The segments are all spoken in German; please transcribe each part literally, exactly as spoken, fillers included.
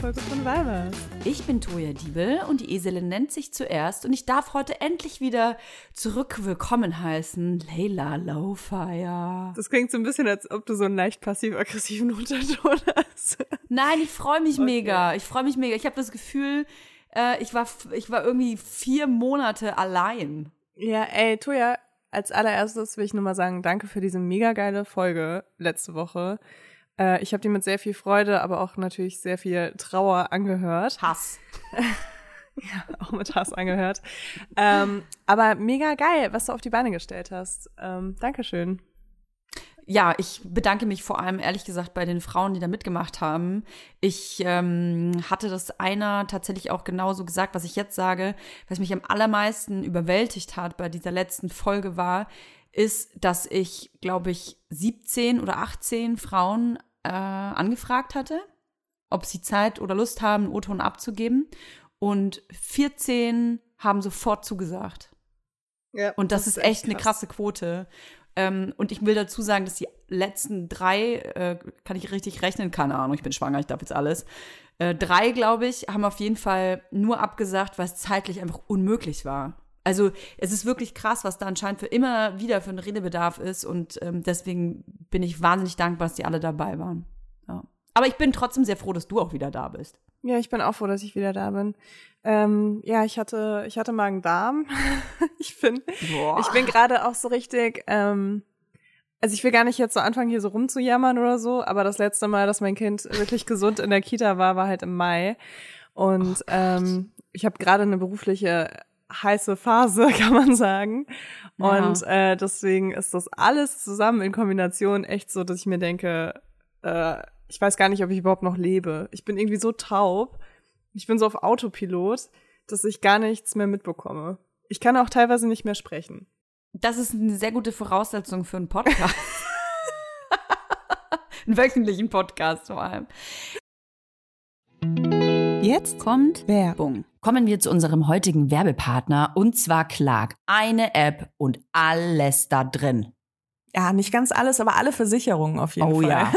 Folge von Weibers. Ich bin Toja Diebel und die Eselin nennt sich zuerst und ich darf heute endlich wieder zurück willkommen heißen, Layla Lowfire. Das klingt so ein bisschen, als ob du so einen leicht passiv-aggressiven Unterton hast. Nein, ich freue mich Okay. mega. Ich freue mich mega. Ich habe das Gefühl, äh, ich war, ich war irgendwie vier Monate allein. Ja, ey, Toja, als allererstes will ich nur mal sagen, danke für diese mega geile Folge letzte Woche. Äh, ich habe die mit sehr viel Freude, aber auch natürlich sehr viel Trauer angehört. Hass. Ja, auch mit Hass angehört. ähm, aber mega geil, was du auf die Beine gestellt hast. Ähm, Dankeschön. Ja, ich bedanke mich vor allem, ehrlich gesagt, bei den Frauen, die da mitgemacht haben. Ich ähm, hatte das einer tatsächlich auch genauso gesagt, was ich jetzt sage. Was mich am allermeisten überwältigt hat bei dieser letzten Folge war, ist, dass ich, glaube ich, siebzehn oder achtzehn Frauen äh, angefragt hatte, ob sie Zeit oder Lust haben, einen O-Ton abzugeben. Und vierzehn haben sofort zugesagt. Ja, Und das, das ist echt, echt eine krasse Quote. Ähm, und ich will dazu sagen, dass die letzten drei, äh, kann ich richtig rechnen, keine Ahnung, ich bin schwanger, ich darf jetzt alles. Äh, drei, glaube ich, haben auf jeden Fall nur abgesagt, weil es zeitlich einfach unmöglich war. Also es ist wirklich krass, was da anscheinend für immer wieder für einen Redebedarf ist. Und ähm, deswegen bin ich wahnsinnig dankbar, dass die alle dabei waren. Ja. Aber ich bin trotzdem sehr froh, dass du auch wieder da bist. Ja, ich bin auch froh, dass ich wieder da bin. Ähm, ja, ich hatte, ich hatte Magen-Darm. ich bin, Boah. ich bin gerade auch so richtig, ähm, also ich will gar nicht jetzt so anfangen, hier so rumzujammern oder so, aber das letzte Mal, dass mein Kind wirklich gesund in der Kita war, war halt im Mai. Und oh ähm, ich habe gerade eine berufliche heiße Phase, kann man sagen. Ja. Und äh, deswegen ist das alles zusammen in Kombination echt so, dass ich mir denke, äh, ich weiß gar nicht, ob ich überhaupt noch lebe. Ich bin irgendwie so taub. Ich bin so auf Autopilot, dass ich gar nichts mehr mitbekomme. Ich kann auch teilweise nicht mehr sprechen. Das ist eine sehr gute Voraussetzung für einen Podcast. Einen wöchentlichen Podcast vor allem. Jetzt kommt Werbung. Kommen wir zu unserem heutigen Werbepartner und zwar Clark. Eine App und alles da drin. Ja, nicht ganz alles, aber alle Versicherungen auf jeden oh, Fall. Oh ja.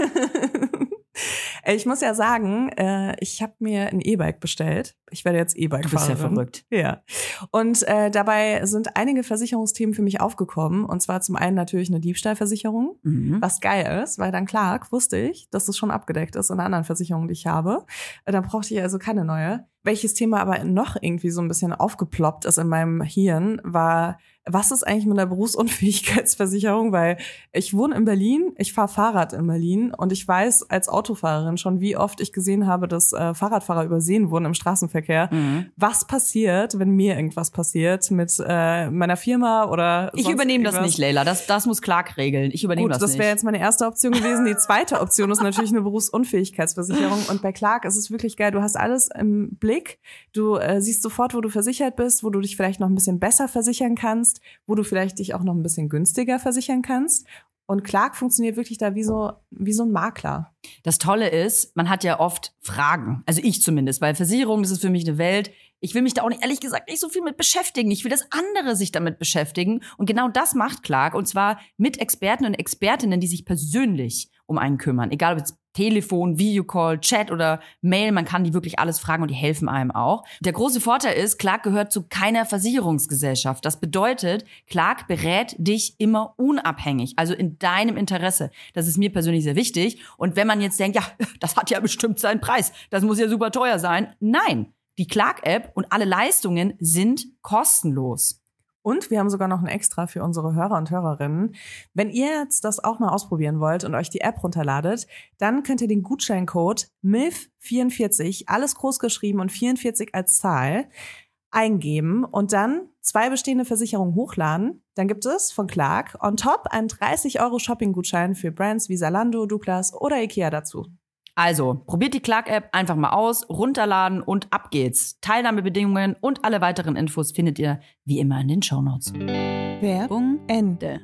Ich muss ja sagen, äh, ich habe mir ein E-Bike bestellt. Ich werde jetzt E-Bike-Fahrerin. Du bist ja verrückt. Ja. Und äh, dabei sind einige Versicherungsthemen für mich aufgekommen. Und zwar zum einen natürlich eine Diebstahlversicherung, mhm. was geil ist, weil dann Clark wusste ich, dass das schon abgedeckt ist in anderen Versicherungen, die ich habe. Dann brauchte ich also keine neue. Welches Thema aber noch irgendwie so ein bisschen aufgeploppt ist in meinem Hirn, war, was ist eigentlich mit der Berufsunfähigkeitsversicherung? Weil ich wohne in Berlin, ich fahre Fahrrad in Berlin und ich weiß als Autofahrerin schon, wie oft ich gesehen habe, dass äh, Fahrradfahrer übersehen wurden im Straßenverkehr. Mhm. Was passiert, wenn mir irgendwas passiert mit äh, meiner Firma oder Ich übernehme das nicht, Layla. Das, das muss Clark regeln. Ich übernehme das nicht. Das wäre jetzt meine erste Option gewesen. Die zweite Option ist natürlich eine Berufsunfähigkeitsversicherung. Und bei Clark ist es wirklich geil. Du hast alles im Blick. Du äh, siehst sofort, wo du versichert bist, wo du dich vielleicht noch ein bisschen besser versichern kannst, wo du vielleicht dich auch noch ein bisschen günstiger versichern kannst. Und Clark funktioniert wirklich da wie so wie so ein Makler. Das Tolle ist, man hat ja oft Fragen. Also ich zumindest, weil Versicherung, das ist für mich eine Welt. Ich will mich da auch nicht, ehrlich gesagt, nicht so viel mit beschäftigen. Ich will, dass andere sich damit beschäftigen. Und genau das macht Clark. Und zwar mit Experten und Expertinnen, die sich persönlich um einen kümmern. Egal ob jetzt Telefon, Videocall, Chat oder Mail, man kann die wirklich alles fragen und die helfen einem auch. Der große Vorteil ist, Clark gehört zu keiner Versicherungsgesellschaft. Das bedeutet, Clark berät dich immer unabhängig, also in deinem Interesse. Das ist mir persönlich sehr wichtig. Und wenn man jetzt denkt, ja, das hat ja bestimmt seinen Preis, das muss ja super teuer sein. Nein, die Clark-App und alle Leistungen sind kostenlos. Und wir haben sogar noch ein Extra für unsere Hörer und Hörerinnen. Wenn ihr jetzt das auch mal ausprobieren wollt und euch die App runterladet, dann könnt ihr den Gutscheincode M I L F vierundvierzig, alles groß geschrieben und vierundvierzig als Zahl, eingeben und dann zwei bestehende Versicherungen hochladen. Dann gibt es von Clark on top einen dreißig Euro Shopping-Gutschein für Brands wie Zalando, Douglas oder Ikea dazu. Also, probiert die Clark-App einfach mal aus, runterladen und ab geht's. Teilnahmebedingungen und alle weiteren Infos findet ihr wie immer in den Shownotes. Werbung Ende.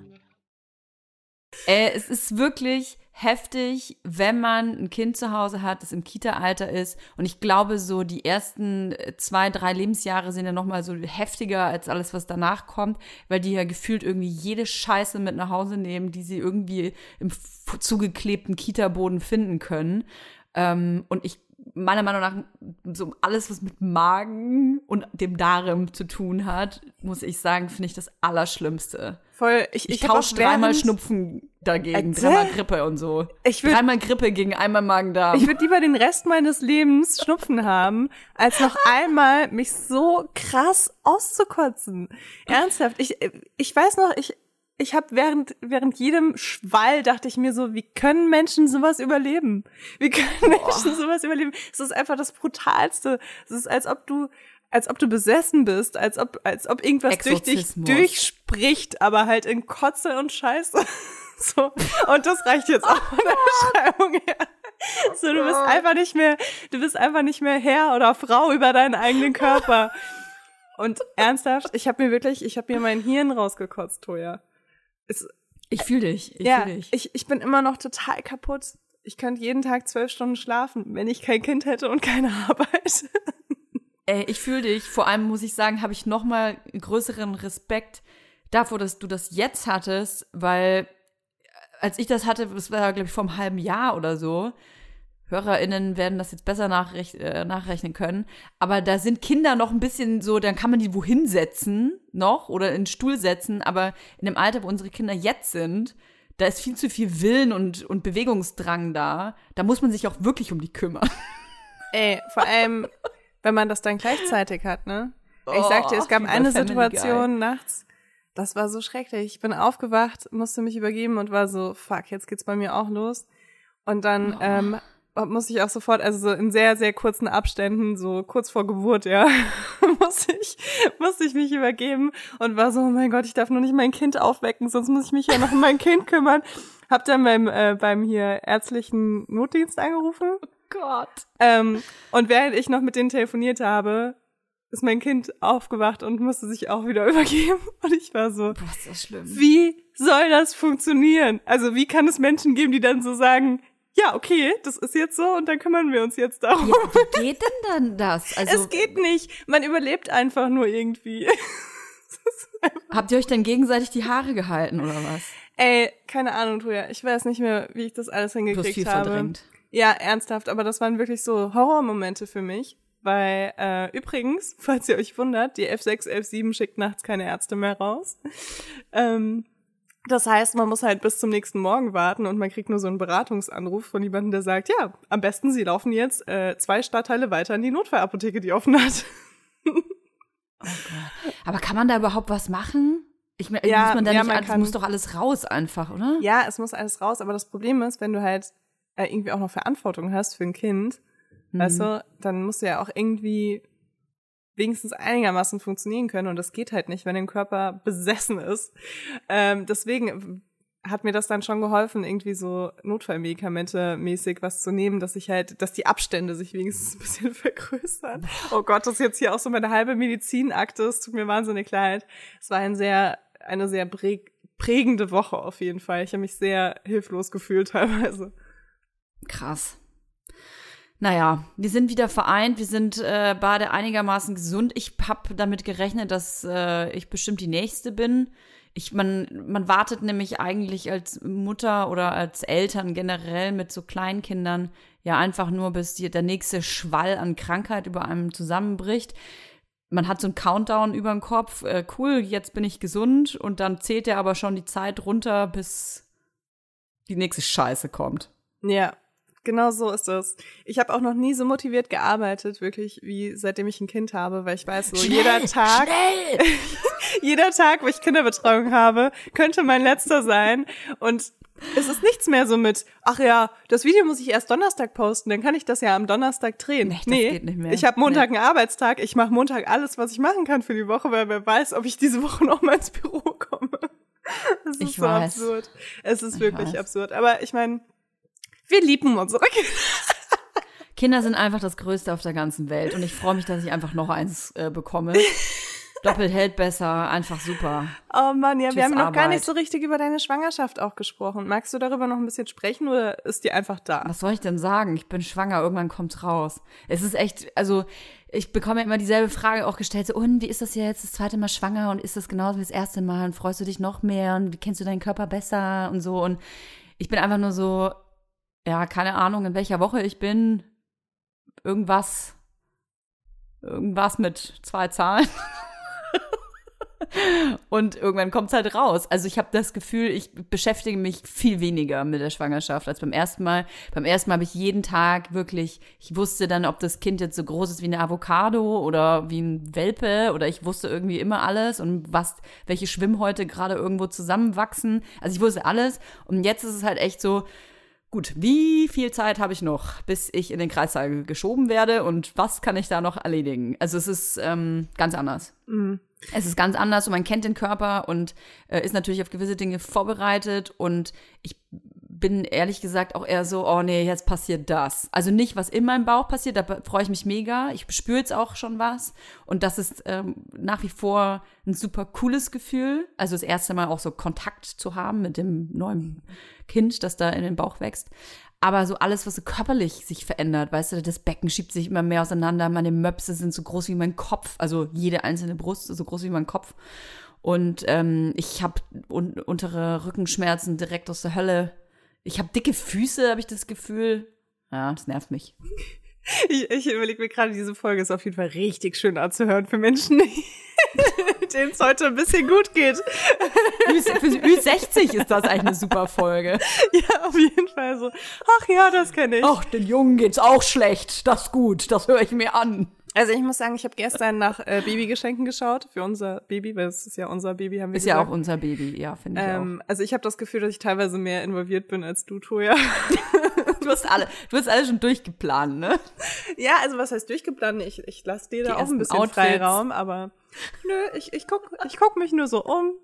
Äh, es ist wirklich heftig, wenn man ein Kind zu Hause hat, das im Kita-Alter ist. Und ich glaube, so die ersten zwei, drei Lebensjahre sind ja noch mal so heftiger als alles, was danach kommt, weil die ja gefühlt irgendwie jede Scheiße mit nach Hause nehmen, die sie irgendwie im zugeklebten Kita-Boden finden können. Ähm, und ich meiner Meinung nach so alles, was mit Magen und dem Darm zu tun hat, muss ich sagen, finde ich das Allerschlimmste. Voll, ich, ich, ich tausche dreimal Schnupfen dagegen, Erzähl. dreimal Grippe und so. Ich würd, dreimal Grippe gegen einmal Magen-Darm. Ich würde lieber den Rest meines Lebens Schnupfen haben, als noch einmal mich so krass auszukotzen. Ernsthaft, ich, ich weiß noch, ich Ich habe während während jedem Schwall dachte ich mir so, wie können Menschen sowas überleben? Wie können Boah. Menschen sowas überleben? Es ist einfach das Brutalste. Es ist, als ob du als ob du besessen bist, als ob als ob irgendwas durch dich durchspricht, aber halt in Kotze und Scheiße. So, und das reicht jetzt auch von der Beschreibung her. So, du bist einfach nicht mehr, du bist einfach nicht mehr Herr oder Frau über deinen eigenen Körper. Und ernsthaft, ich habe mir wirklich, ich habe mir mein Hirn rausgekotzt, Toja. Es, ich fühle dich, ich ja, fühle dich. Ich, ich bin immer noch total kaputt. Ich könnte jeden Tag zwölf Stunden schlafen, wenn ich kein Kind hätte und keine Arbeit. Ey, ich fühle dich. Vor allem muss ich sagen, habe ich noch mal größeren Respekt davor, dass du das jetzt hattest, weil als ich das hatte, das war, glaube ich, vor einem halben Jahr oder so, HörerInnen werden das jetzt besser nachrech- äh, nachrechnen können, aber da sind Kinder noch ein bisschen so, dann kann man die wohin setzen noch oder in den Stuhl setzen, aber in dem Alter, wo unsere Kinder jetzt sind, da ist viel zu viel Willen und, und Bewegungsdrang da. Da muss man sich auch wirklich um die kümmern. Ey, vor allem, wenn man das dann gleichzeitig hat, ne? Ich Oh, sag dir, es gab eine Family Situation nachts, das war so schrecklich. Ich bin aufgewacht, musste mich übergeben und war so, fuck, jetzt geht's bei mir auch los. Und dann, Oh. ähm, musste ich auch sofort, also so in sehr, sehr kurzen Abständen, so kurz vor Geburt, ja, musste ich, musste ich mich übergeben und war so, oh mein Gott, ich darf nur nicht mein Kind aufwecken, sonst muss ich mich ja noch um mein Kind kümmern. Hab dann beim, äh, beim hier ärztlichen Notdienst angerufen. Oh Gott. Ähm, und während ich noch mit denen telefoniert habe, ist mein Kind aufgewacht und musste sich auch wieder übergeben. Und ich war so, Boah, ist das schlimm. wie soll das funktionieren? Also wie kann es Menschen geben, die dann so sagen, ja, okay, das ist jetzt so und dann kümmern wir uns jetzt darum. Ja, wie geht denn dann das? Also, es geht nicht. Man überlebt einfach nur irgendwie. habt ihr euch denn gegenseitig die Haare gehalten oder was? Ey, keine Ahnung, Toja. Ich weiß nicht mehr, wie ich das alles hingekriegt Du hast viel habe. verdrängt. Ja, ernsthaft. Aber das waren wirklich so Horrormomente für mich. Weil, äh, übrigens, falls ihr euch wundert, die F sechs elf sieben schickt nachts keine Ärzte mehr raus. Ähm, Das heißt, man muss halt bis zum nächsten Morgen warten und man kriegt nur so einen Beratungsanruf von jemandem, der sagt, ja, am besten, Sie laufen jetzt äh, zwei Stadtteile weiter in die Notfallapotheke, die offen hat. Oh Gott. Aber kann man da überhaupt was machen? Ich meine, Ja, muss man da ja, nicht, man alles, kann- muss doch alles raus einfach, oder? Ja, es muss alles raus, aber das Problem ist, wenn du halt äh, irgendwie auch noch Verantwortung hast für ein Kind, Mhm. weißt du, dann musst du ja auch irgendwie wenigstens einigermaßen funktionieren können und das geht halt nicht, wenn dein Körper besessen ist. Ähm, deswegen hat mir das dann schon geholfen, irgendwie so Notfallmedikamente mäßig was zu nehmen, dass ich halt, dass die Abstände sich wenigstens ein bisschen vergrößern. Oh Gott, das ist jetzt hier auch so meine halbe Medizinakte, es tut mir wahnsinnig leid. Es war ein sehr, eine sehr präg- prägende Woche auf jeden Fall. Ich habe mich sehr hilflos gefühlt teilweise. Krass. Naja, wir sind wieder vereint, wir sind äh, beide einigermaßen gesund. Ich habe damit gerechnet, dass äh, ich bestimmt die Nächste bin. Ich, man, man wartet nämlich eigentlich als Mutter oder als Eltern generell mit so Kleinkindern ja einfach nur, bis die, der nächste Schwall an Krankheit über einem zusammenbricht. Man hat so einen Countdown über den Kopf, äh, cool, jetzt bin ich gesund und dann zählt er aber schon die Zeit runter, bis die nächste Scheiße kommt. Ja. Genau so ist es. Ich habe auch noch nie so motiviert gearbeitet, wirklich, wie seitdem ich ein Kind habe, weil ich weiß, so Schnell, jeder Tag, schnell! jeder Tag, wo ich Kinderbetreuung habe, könnte mein letzter sein. Und es ist nichts mehr so mit, ach ja, das Video muss ich erst Donnerstag posten, dann kann ich das ja am Donnerstag drehen. Nee, das geht nicht mehr. Ich habe Montag Nee. einen Arbeitstag, ich mache Montag alles, was ich machen kann für die Woche, weil wer weiß, ob ich diese Woche noch mal ins Büro komme. Das ist Ich so weiß. absurd. Es ist Ich wirklich weiß. absurd. Aber ich meine, wir lieben unsere Kinder. Kinder sind einfach das Größte auf der ganzen Welt und ich freue mich, dass ich einfach noch eins äh, bekomme. Doppelt hält besser, einfach super. Oh Mann, ja, Tschüss, wir haben noch gar Arbeit. nicht so richtig über deine Schwangerschaft auch gesprochen. Magst du darüber noch ein bisschen sprechen oder ist die einfach da? Was soll ich denn sagen? Ich bin schwanger, irgendwann kommt's raus. Es ist echt, also ich bekomme ja immer dieselbe Frage auch gestellt, so, und wie ist das jetzt das zweite Mal schwanger und ist das genauso wie das erste Mal und freust du dich noch mehr und wie kennst du deinen Körper besser und so und ich bin einfach nur so, ja, keine Ahnung, in welcher Woche ich bin. irgendwas, irgendwas mit zwei Zahlen. Und irgendwann kommt es halt raus. Also ich habe das Gefühl, ich beschäftige mich viel weniger mit der Schwangerschaft als beim ersten Mal. Beim ersten Mal habe ich jeden Tag wirklich, ich wusste dann, ob das Kind jetzt so groß ist wie eine Avocado oder wie ein Welpe, oder ich wusste irgendwie immer alles und was, welche Schwimmhäute gerade irgendwo zusammenwachsen. Also ich wusste alles. Und jetzt ist es halt echt so, gut, wie viel Zeit habe ich noch, bis ich in den Kreissaal geschoben werde und was kann ich da noch erledigen? Also es ist ähm, ganz anders. Mhm. Es ist ganz anders und man kennt den Körper und äh, ist natürlich auf gewisse Dinge vorbereitet, und ich bin ehrlich gesagt auch eher so, oh nee, jetzt passiert das. Also nicht, was in meinem Bauch passiert, da freue ich mich mega. Ich spüre jetzt auch schon was, und das ist ähm, nach wie vor ein super cooles Gefühl. Also das erste Mal auch so Kontakt zu haben mit dem neuen Kind, das da in den Bauch wächst. Aber so alles, was so körperlich sich verändert, weißt du, das Becken schiebt sich immer mehr auseinander, meine Möpse sind so groß wie mein Kopf, also jede einzelne Brust ist so groß wie mein Kopf. Und ähm, ich habe un- untere Rückenschmerzen direkt aus der Hölle. Ich habe dicke Füße, habe ich das Gefühl. Ja, das nervt mich. Ich, ich überlege mir gerade, diese Folge ist auf jeden Fall richtig schön anzuhören für Menschen, denen es heute ein bisschen gut geht. Für Ü sechzig ist das eigentlich eine super Folge. Ja, auf jeden Fall so. Ach ja, das kenne ich. Ach, den Jungen geht's auch schlecht. Das ist gut, das höre ich mir an. Also ich muss sagen, ich habe gestern nach äh, Babygeschenken geschaut für unser Baby, weil es ist ja unser Baby, haben wir Ist gesagt. ja auch unser Baby, ja, finde ich ähm, auch. Also ich habe das Gefühl, dass ich teilweise mehr involviert bin als du, Toja. Du hast alle, du hast alles schon durchgeplant, ne? Ja, also was heißt durchgeplant? Ich, ich lasse dir da Die auch ein bisschen Outfits. Freiraum, aber nö, ich, ich guck, ich guck mich nur so um.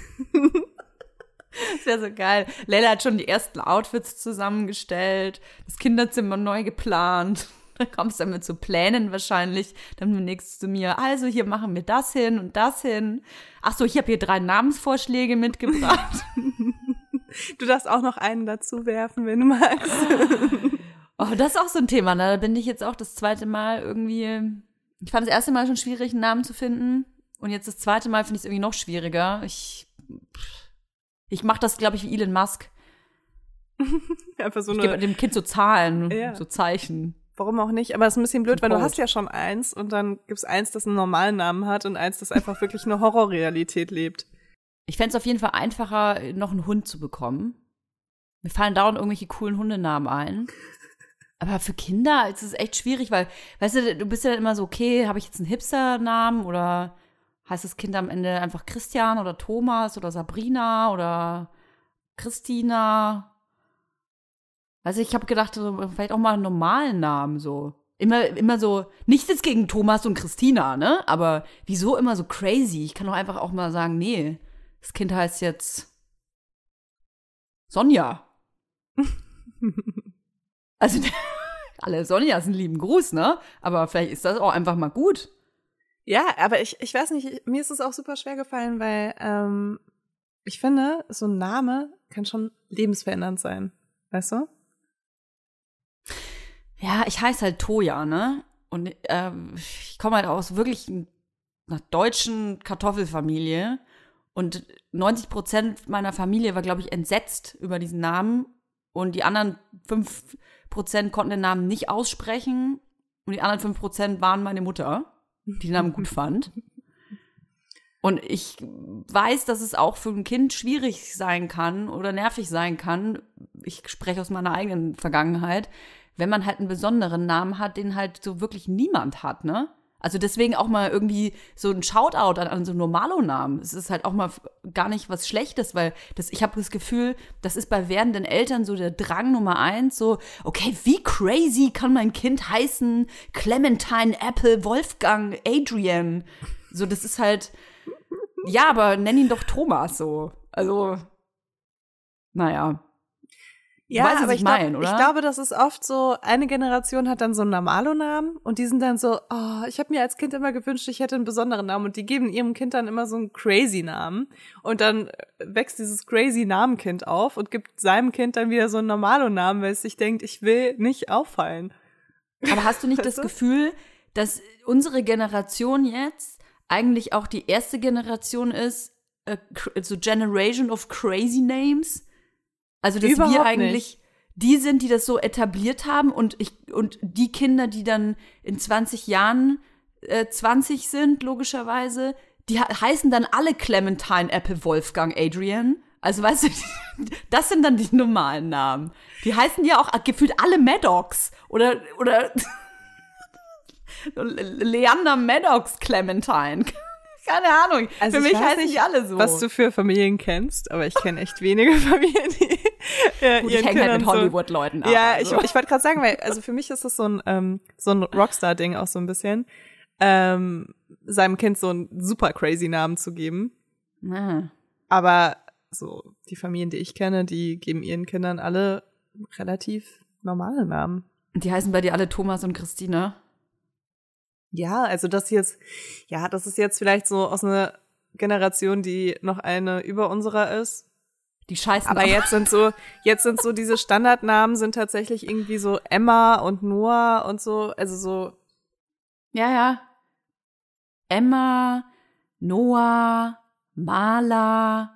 Das wäre so geil. Leila hat schon die ersten Outfits zusammengestellt, das Kinderzimmer neu geplant. Da kommst du dann mit so Plänen wahrscheinlich. Dann demnächst zu mir, also hier machen wir das hin und das hin. Ach so, ich habe hier drei Namensvorschläge mitgebracht. Du darfst auch noch einen dazu werfen, wenn du magst. Oh, das ist auch so ein Thema, ne? Da bin ich jetzt auch das zweite Mal irgendwie, ich fand das erste Mal schon schwierig, einen Namen zu finden. Und jetzt das zweite Mal finde ich es irgendwie noch schwieriger. Ich, ich mache das, glaube ich, wie Elon Musk. Einfach so ich eine, gebe dem Kind so Zahlen, ja. so Zeichen. Warum auch nicht? Aber es ist ein bisschen blöd, weil Code. du hast ja schon eins und dann gibt's eins, das einen normalen Namen hat und eins, das einfach wirklich eine Horrorrealität lebt. Ich fände es auf jeden Fall einfacher, noch einen Hund zu bekommen. Mir fallen dauernd irgendwelche coolen Hundenamen ein. Aber für Kinder ist es echt schwierig, weil, weißt du, du bist ja dann immer so, okay, habe ich jetzt einen Hipster-Namen oder heißt das Kind am Ende einfach Christian oder Thomas oder Sabrina oder Christina? Also ich habe gedacht, so, vielleicht auch mal einen normalen Namen so. Immer, immer so, nichts jetzt gegen Thomas und Christina, ne? Aber wieso immer so crazy? Ich kann doch einfach auch mal sagen, nee, das Kind heißt jetzt Sonja. Also alle Sonjas einen lieben Gruß, ne? Aber vielleicht ist das auch einfach mal gut. Ja, aber ich, ich weiß nicht, mir ist es auch super schwer gefallen, weil ähm, ich finde, so ein Name kann schon lebensverändernd sein. Weißt du? Ja, ich heiße halt Toja, ne? Und äh, ich komme halt aus wirklich einer deutschen Kartoffelfamilie. Und neunzig Prozent meiner Familie war, glaube ich, entsetzt über diesen Namen. Und die anderen fünf Prozent konnten den Namen nicht aussprechen. Und die anderen fünf Prozent waren meine Mutter, die den Namen gut fand. Und ich weiß, dass es auch für ein Kind schwierig sein kann oder nervig sein kann. Ich spreche aus meiner eigenen Vergangenheit, wenn man halt einen besonderen Namen hat, den halt so wirklich niemand hat, ne? Also deswegen auch mal irgendwie so ein Shoutout an, an so Normalo-Namen. Es ist halt auch mal gar nicht was Schlechtes, weil das, ich habe das Gefühl, das ist bei werdenden Eltern so der Drang Nummer eins, so, okay, wie crazy kann mein Kind heißen? Clementine, Apple, Wolfgang, Adrian. So, das ist halt, ja, aber nenn ihn doch Thomas so. Also, naja. Ja, du weißt, aber was ich, ich meine, glaub, oder? ich glaube, das ist oft so, eine Generation hat dann so einen Normalo-Namen und die sind dann so, oh, ich habe mir als Kind immer gewünscht, ich hätte einen besonderen Namen und die geben ihrem Kind dann immer so einen Crazy-Namen und dann wächst dieses Crazy-Namenkind auf und gibt seinem Kind dann wieder so einen Normalo-Namen, weil es sich denkt, ich will nicht auffallen. Aber hast du nicht das Gefühl, dass unsere Generation jetzt eigentlich auch die erste Generation ist, äh, so Generation of Crazy Names? Also, dass Überhaupt wir eigentlich nicht. die sind, die das so etabliert haben und ich und die Kinder, die dann in zwanzig Jahren äh, zwanzig sind, logischerweise, die he- heißen dann alle Clementine, Apple, Wolfgang, Adrian. Also weißt du, das sind dann die normalen Namen. Die heißen ja auch gefühlt alle Maddox oder oder Leander Maddox Clementine. Keine Ahnung. Also für mich heißen die alle so. Was du für Familien kennst, aber ich kenne echt wenige Familien, die ja, Gut, ich hänge halt mit Hollywood-Leuten ab. Ja, also. ich, ich wollte gerade sagen, weil also für mich ist das so ein ähm, so ein Rockstar-Ding auch so ein bisschen, ähm, seinem Kind so einen super crazy Namen zu geben. Ah. Aber so die Familien, die ich kenne, die geben ihren Kindern alle relativ normale Namen. Und die heißen bei dir alle Thomas und Christine? Ja, also das jetzt, ja, das ist jetzt vielleicht so aus einer Generation, die noch eine über unserer ist. Die scheißen Aber auch. jetzt sind so, jetzt sind so diese Standardnamen sind tatsächlich irgendwie so Emma und Noah und so, also so. Ja, ja. Emma, Noah, Marla,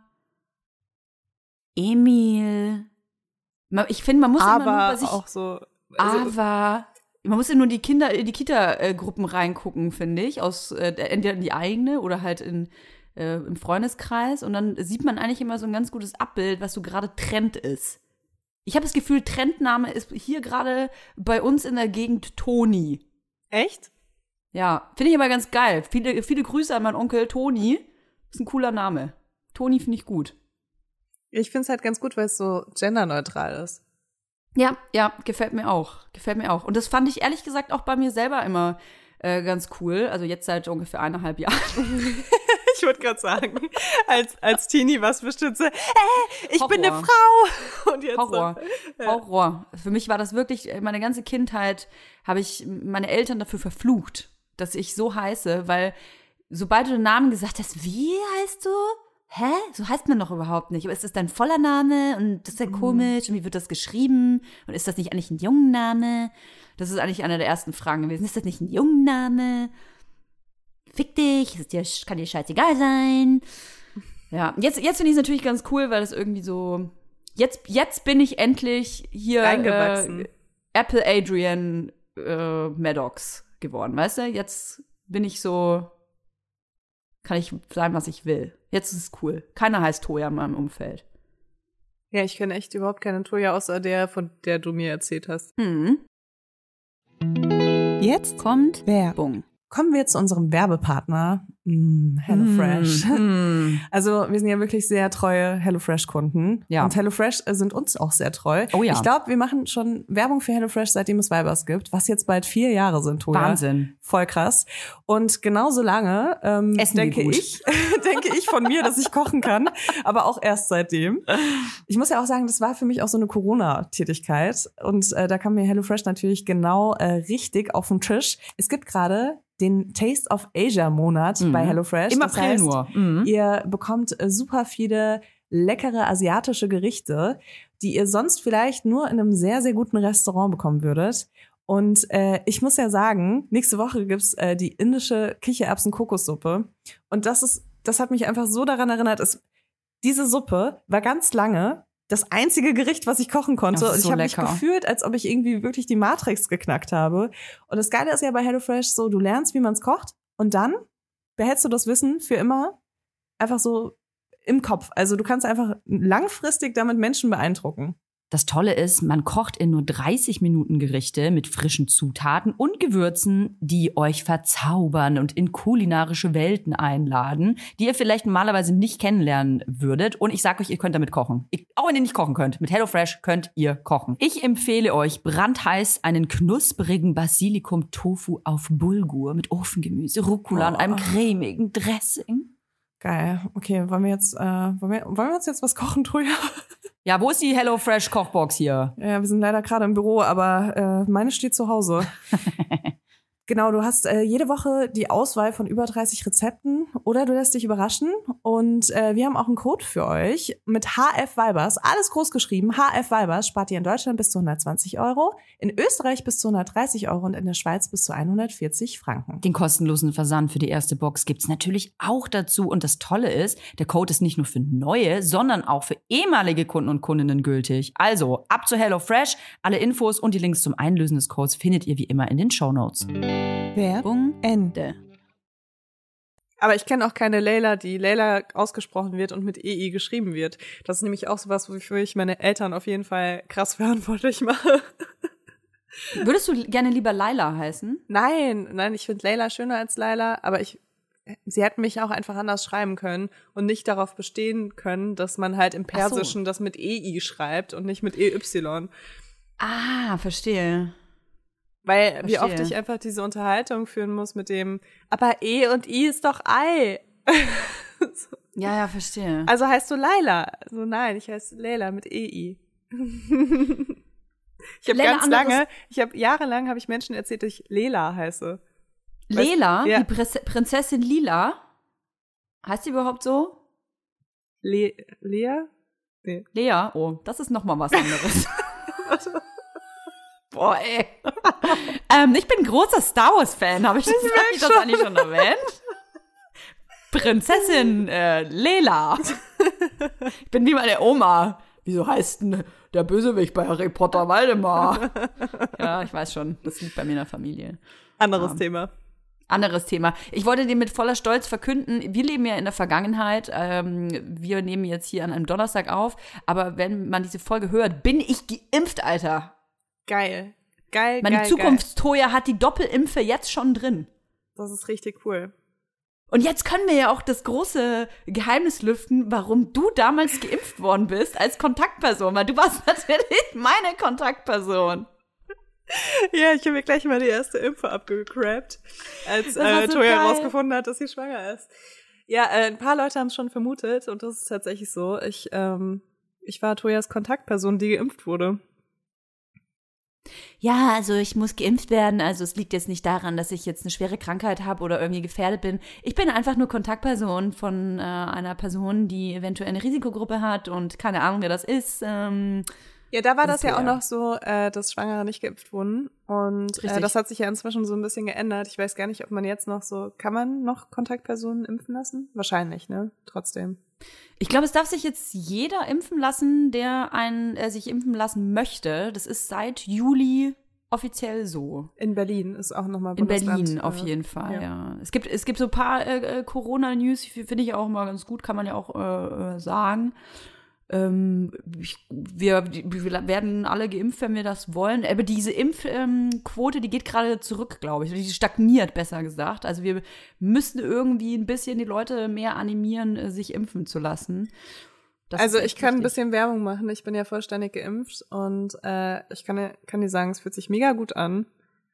Emil. Ich finde, man muss aber immer nur bei sich auch so. Also, aber man muss ja nur die Kinder, die Kita-Gruppen reingucken, finde ich, aus äh, entweder in die eigene oder halt in äh, im Freundeskreis und dann sieht man eigentlich immer so ein ganz gutes Abbild, was so gerade Trend ist. Ich habe das Gefühl, Trendname ist hier gerade bei uns in der Gegend Toni. echt? Ja, finde ich aber ganz geil. Viele, viele Grüße an meinen Onkel Toni. Ist ein cooler Name. Toni finde ich gut. Ich finde es halt ganz gut, weil es so genderneutral ist. Ja, ja, gefällt mir auch. Gefällt mir auch. Und das fand ich ehrlich gesagt auch bei mir selber immer äh, ganz cool. Also jetzt seit ungefähr eineinhalb Jahren. Ich würde gerade sagen, als, als Teenie war es bestimmt so, äh, ich Horror. bin eine Frau. Und jetzt Horror. So, ja. Horror. Für mich war das wirklich, meine ganze Kindheit habe ich meine Eltern dafür verflucht, dass ich so heiße, weil sobald du den Namen gesagt hast, wie heißt du? Hä? So heißt man doch überhaupt nicht. Aber ist das dein voller Name? Und das ist ja komisch. Und wie wird das geschrieben? Und ist das nicht eigentlich ein Jungenname? Das ist eigentlich eine der ersten Fragen gewesen. Ist das nicht ein Jungenname? Fick dich, ist dir, kann dir scheißegal sein. Ja, jetzt, jetzt finde ich es natürlich ganz cool, weil das irgendwie so, jetzt, jetzt bin ich endlich hier Eingewachsen. Äh, Apple Adrian äh, Maddox geworden, weißt du? Jetzt bin ich so, kann ich sein, was ich will. Jetzt ist es cool. Keiner heißt Toja in meinem Umfeld. Ja, ich kenne echt überhaupt keine Toja, außer der, von der du mir erzählt hast. Hm. Jetzt Kommt Werbung. Kommen wir zu unserem Werbepartner, mm, HelloFresh. Mm. Also wir sind ja wirklich sehr treue HelloFresh-Kunden. Ja. Und HelloFresh äh, sind uns auch sehr treu. Oh ja. Ich glaube, wir machen schon Werbung für HelloFresh, seitdem es Weibers gibt, was jetzt bald vier Jahre sind, Toja. Wahnsinn. Voll krass. Und genauso lange ähm, Essen wir denke gut. ich, denke ich von mir, dass ich kochen kann, aber auch erst seitdem. Ich muss ja auch sagen, das war für mich auch so eine Corona-Tätigkeit. Und äh, da kam mir HelloFresh natürlich genau äh, richtig auf den Tisch. Es gibt gerade den Taste of Asia Monat Mhm. bei HelloFresh. Im Das April heißt, nur. Mhm. Ihr bekommt äh, super viele leckere asiatische Gerichte, die ihr sonst vielleicht nur in einem sehr, sehr guten Restaurant bekommen würdet. Und äh, ich muss ja sagen, nächste Woche gibt's äh, die indische Kichererbsen-Kokossuppe. Und das ist, das hat mich einfach so daran erinnert, es, diese Suppe war ganz lange das einzige Gericht, was ich kochen konnte. Das Und ist ich so habe mich lecker. gefühlt, als ob ich irgendwie wirklich die Matrix geknackt habe. Und das Geile ist ja bei HelloFresh so, du lernst, wie man es kocht und dann behältst du das Wissen für immer einfach so im Kopf. Also du kannst einfach langfristig damit Menschen beeindrucken. Das Tolle ist, man kocht in nur dreißig Minuten Gerichte mit frischen Zutaten und Gewürzen, die euch verzaubern und in kulinarische Welten einladen, die ihr vielleicht normalerweise nicht kennenlernen würdet. Und ich sage euch, ihr könnt damit kochen. Ich, auch wenn ihr nicht kochen könnt, mit HelloFresh könnt ihr kochen. Ich empfehle euch brandheiß einen knusprigen Basilikum-Tofu auf Bulgur mit Ofengemüse, Rucola und einem cremigen Dressing. Geil. Okay, wollen wir jetzt, äh, wollen wir, wollen wir uns jetzt was kochen, Toja? Ja, wo ist die HelloFresh-Kochbox hier? Ja, wir sind leider gerade im Büro, aber äh, meine steht zu Hause. Genau, du hast äh, jede Woche die Auswahl von über dreißig Rezepten oder du lässt dich überraschen. Und äh, wir haben auch einen Code für euch mit H F Weibers, alles groß geschrieben. H F Weibers spart ihr in Deutschland bis zu hundertzwanzig Euro, in Österreich bis zu hundertdreißig Euro und in der Schweiz bis zu hundertvierzig Franken. Den kostenlosen Versand für die erste Box gibt's natürlich auch dazu. Und das Tolle ist, der Code ist nicht nur für neue, sondern auch für ehemalige Kunden und Kundinnen gültig. Also ab zu HelloFresh. Alle Infos und die Links zum Einlösen des Codes findet ihr wie immer in den Shownotes. Werbung Ende. Aber ich kenne auch keine Layla, die Layla ausgesprochen wird und mit E I geschrieben wird. Das ist nämlich auch sowas, wofür ich meine Eltern auf jeden Fall krass verantwortlich mache. Würdest du gerne lieber Laila heißen? Nein, nein, ich finde Layla schöner als Laila, aber ich, sie hätten mich auch einfach anders schreiben können und nicht darauf bestehen können, dass man halt im Persischen so. Das mit E I schreibt und nicht mit E Y. Ah, verstehe. Weil Verstehe. wie oft ich einfach diese Unterhaltung führen muss mit dem, aber E und I ist doch Ei. So. Ja, ja, verstehe. Also heißt du Laila? So, nein, ich heiße Layla mit E I. Ich habe ganz lange, ich habe jahrelang habe ich Menschen erzählt, dass ich Lela heiße. Lela? Weißt, ja. Die Prinz- Prinzessin Lila? Heißt die überhaupt so? Le- Lea? Nee. Lea? Oh, das ist noch mal was anderes. Boah, ey. ähm, ich bin großer Star Wars-Fan. Habe ich, das, hab ich das eigentlich schon erwähnt? Prinzessin äh, Lela. Ich bin wie meine Oma. Wieso heißt denn der Bösewicht bei Harry Potter Waldemar? Ja, ich weiß schon. Das liegt bei mir in der Familie. Anderes ja. Thema. Anderes Thema. Ich wollte dir mit voller Stolz verkünden, wir leben ja in der Vergangenheit. Ähm, wir nehmen jetzt hier an einem Donnerstag auf. Aber wenn man diese Folge hört, bin ich geimpft, Alter. Geil. Geil, Meine geil, Zukunftstoja hat die Doppelimpfe jetzt schon drin. Das ist richtig cool. Und jetzt können wir ja auch das große Geheimnis lüften, warum du damals geimpft worden bist als Kontaktperson. Weil du warst natürlich meine Kontaktperson. Ja, ich habe mir gleich mal die erste Impfe abgecrappt, als äh, so Toya herausgefunden hat, dass sie schwanger ist. Ja, äh, ein paar Leute haben es schon vermutet und das ist tatsächlich so. Ich, ähm, ich war Toyas Kontaktperson, die geimpft wurde. Ja, also ich muss geimpft werden. Also es liegt jetzt nicht daran, dass ich jetzt eine schwere Krankheit habe oder irgendwie gefährdet bin. Ich bin einfach nur Kontaktperson von äh, einer Person, die eventuell eine Risikogruppe hat und keine Ahnung, wer das ist. Ähm, ja, da war das, das ja auch noch so, äh, dass Schwangere nicht geimpft wurden. Und äh, das hat sich ja inzwischen so ein bisschen geändert. Ich weiß gar nicht, ob man jetzt noch so, kann man noch Kontaktpersonen impfen lassen? Wahrscheinlich, ne? Trotzdem. Ich glaube, es darf sich jetzt jeder impfen lassen, der einen, äh, sich impfen lassen möchte. Das ist seit Juli offiziell so. In Berlin ist auch nochmal In Bundesland. Berlin auf äh, jeden Fall, ja. ja. Es gibt, es gibt so ein paar äh, Corona-News, finde ich auch mal ganz gut, kann man ja auch äh, sagen. Ähm, ich, wir, wir werden alle geimpft, wenn wir das wollen. Aber diese Impfquote, ähm, die geht gerade zurück, glaube ich. Die stagniert, besser gesagt. Also wir müssen irgendwie ein bisschen die Leute mehr animieren, sich impfen zu lassen. Das also ich kann wichtig. ein bisschen Werbung machen. Ich bin ja vollständig geimpft und äh, ich kann, kann dir sagen, es fühlt sich mega gut an.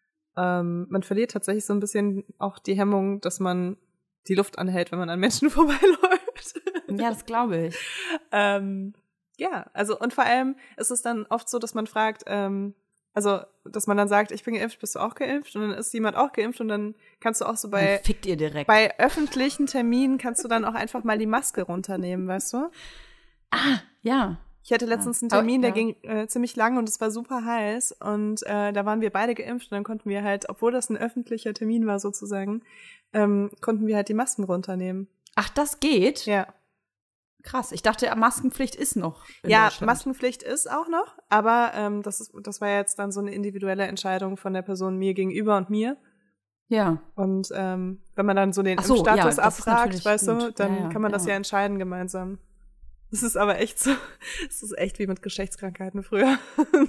Ähm, man verliert tatsächlich so ein bisschen auch die Hemmung, dass man die Luft anhält, wenn man an Menschen vorbeiläuft. Ja, das glaube ich. ähm, ja, also und vor allem ist es dann oft so, dass man fragt, ähm, also dass man dann sagt, ich bin geimpft, bist du auch geimpft? Und dann ist jemand auch geimpft und dann kannst du auch so bei, fickt ihr direkt. bei öffentlichen Terminen kannst du dann auch einfach mal die Maske runternehmen, weißt du? Ah, ja. Ich hatte letztens einen Termin, der ging äh, ziemlich lang und es war super heiß und äh, da waren wir beide geimpft und dann konnten wir halt, obwohl das ein öffentlicher Termin war sozusagen, ähm, konnten wir halt die Masken runternehmen. Ach, das geht? Ja. Krass, ich dachte, Maskenpflicht ist noch in Ja, Deutschland. Maskenpflicht ist auch noch, aber ähm, das ist, das war jetzt dann so eine individuelle Entscheidung von der Person mir gegenüber und mir. Ja. Und ähm, wenn man dann so den so, Impfstatus ja, abfragt, weißt gut. du, dann ja, ja, kann man ja. das ja entscheiden gemeinsam. Das ist aber echt so, es ist echt wie mit Geschlechtskrankheiten früher.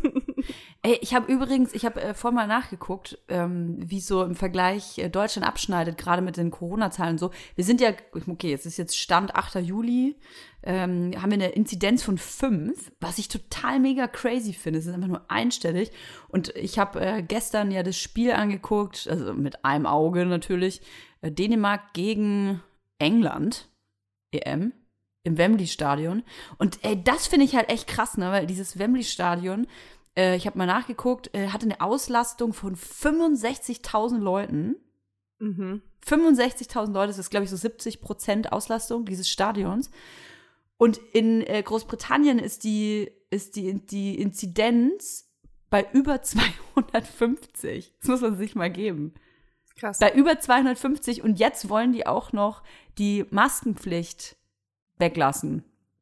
Ey, ich habe übrigens, ich habe äh, vorhin mal nachgeguckt, ähm, wie so im Vergleich äh, Deutschland abschneidet, gerade mit den Corona-Zahlen und so. Wir sind ja, okay, es ist jetzt Stand achter Juli, ähm, haben wir eine Inzidenz von fünf, was ich total mega crazy finde. Es ist einfach nur einstellig. Und ich habe äh, gestern ja das Spiel angeguckt, also mit einem Auge natürlich, äh, Dänemark gegen England, E M. Im Wembley-Stadion. Und ey, das finde ich halt echt krass, ne? Weil dieses Wembley-Stadion, äh, ich habe mal nachgeguckt, äh, hatte eine Auslastung von fünfundsechzigtausend Leuten. Mhm. fünfundsechzigtausend Leute, das ist, glaube ich, so siebzig Prozent Auslastung dieses Stadions. Und in äh, Großbritannien ist die, ist die, die Inzidenz bei über zweihundertfünfzig. Das muss man sich mal geben. Krass. Bei über zweihundertfünfzig und jetzt wollen die auch noch die Maskenpflicht weglassen.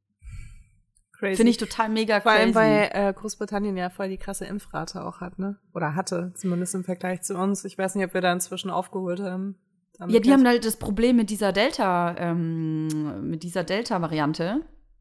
Crazy. Finde ich total mega Vor crazy. allem, weil äh, Großbritannien ja voll die krasse Impfrate auch hat, ne? Oder hatte, zumindest im Vergleich zu uns. Ich weiß nicht, ob wir da inzwischen aufgeholt haben. Ja, die haben halt das Problem mit dieser Delta, ähm, mit dieser Delta-Variante.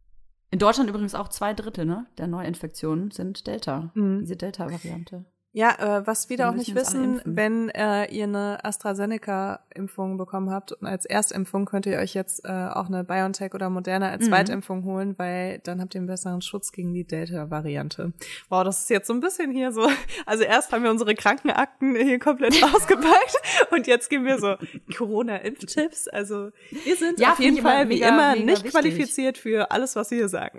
In Deutschland übrigens auch zwei Drittel, ne, der Neuinfektionen sind Delta. Mhm. Diese Delta-Variante. Ja, äh, was viele Wir auch nicht wissen, wenn äh, ihr eine AstraZeneca-Impfung bekommen habt und als Erstimpfung könnt ihr euch jetzt äh, auch eine BioNTech oder Moderna als mhm. Zweitimpfung holen, weil dann habt ihr einen besseren Schutz gegen die Delta-Variante. Wow, das ist jetzt so ein bisschen hier so, also erst haben wir unsere Krankenakten hier komplett ausgepackt und jetzt geben wir so Corona-Impftipps. Also wir sind ja, auf jeden Fall mega, wie immer mega nicht wichtig. Qualifiziert für alles, was wir hier sagen.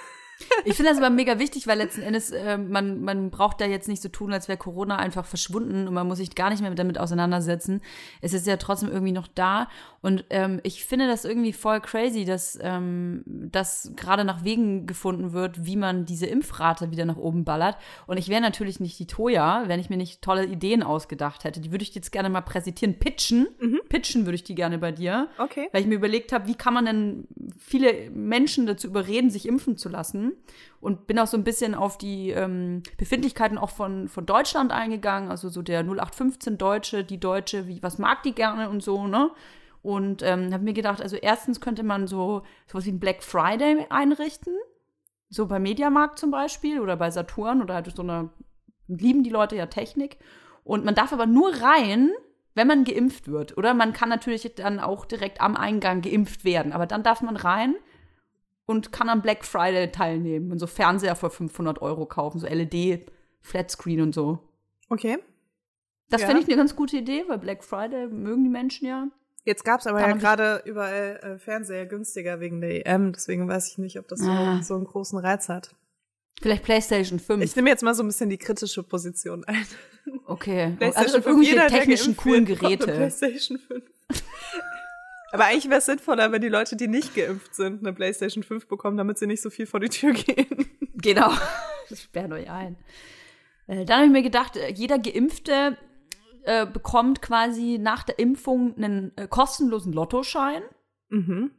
Ich finde das aber mega wichtig, weil letzten Endes, äh, man, man braucht da jetzt nicht so tun, als wäre Corona einfach verschwunden und man muss sich gar nicht mehr damit auseinandersetzen. Es ist ja trotzdem irgendwie noch da und ähm, ich finde das irgendwie voll crazy, dass ähm, das gerade nach Wegen gefunden wird, wie man diese Impfrate wieder nach oben ballert. Und ich wäre natürlich nicht die Toja, wenn ich mir nicht tolle Ideen ausgedacht hätte. Die würde ich jetzt gerne mal präsentieren. Pitchen. Mhm. Pitchen würde ich die gerne bei dir. Okay. Weil ich mir überlegt habe, wie kann man denn viele Menschen dazu überreden, sich impfen zu lassen? Und bin auch so ein bisschen auf die ähm, Befindlichkeiten auch von, von Deutschland eingegangen, also so der null acht fünfzehn Deutsche, die Deutsche, wie, was mag die gerne und so, ne? Und ähm, habe mir gedacht, also erstens könnte man so sowas wie ein Black Friday einrichten, so bei Mediamarkt zum Beispiel oder bei Saturn oder halt so eine, lieben die Leute ja Technik. Und man darf aber nur rein, wenn man geimpft wird. Oder man kann natürlich dann auch direkt am Eingang geimpft werden, aber dann darf man rein und kann am Black Friday teilnehmen und so Fernseher für fünfhundert Euro kaufen, so L E D, Flatscreen und so. Okay. Das ja. fände ich eine ganz gute Idee, weil Black Friday mögen die Menschen ja. Jetzt gab's aber ja gerade überall äh, Fernseher günstiger wegen der E M, deswegen weiß ich nicht, ob das ah. so, so einen großen Reiz hat. Vielleicht PlayStation fünf. Ich nehme jetzt mal so ein bisschen die kritische Position ein. Okay. PlayStation also irgendwelche jeder, technischen coolen wird, Geräte. PlayStation fünf. Aber eigentlich wäre es sinnvoller, wenn die Leute, die nicht geimpft sind, eine PlayStation fünf bekommen, damit sie nicht so viel vor die Tür gehen. Genau. Das sperrt euch ein. Äh, dann habe ich mir gedacht, jeder Geimpfte äh, bekommt quasi nach der Impfung einen äh, kostenlosen Lottoschein. Mhm.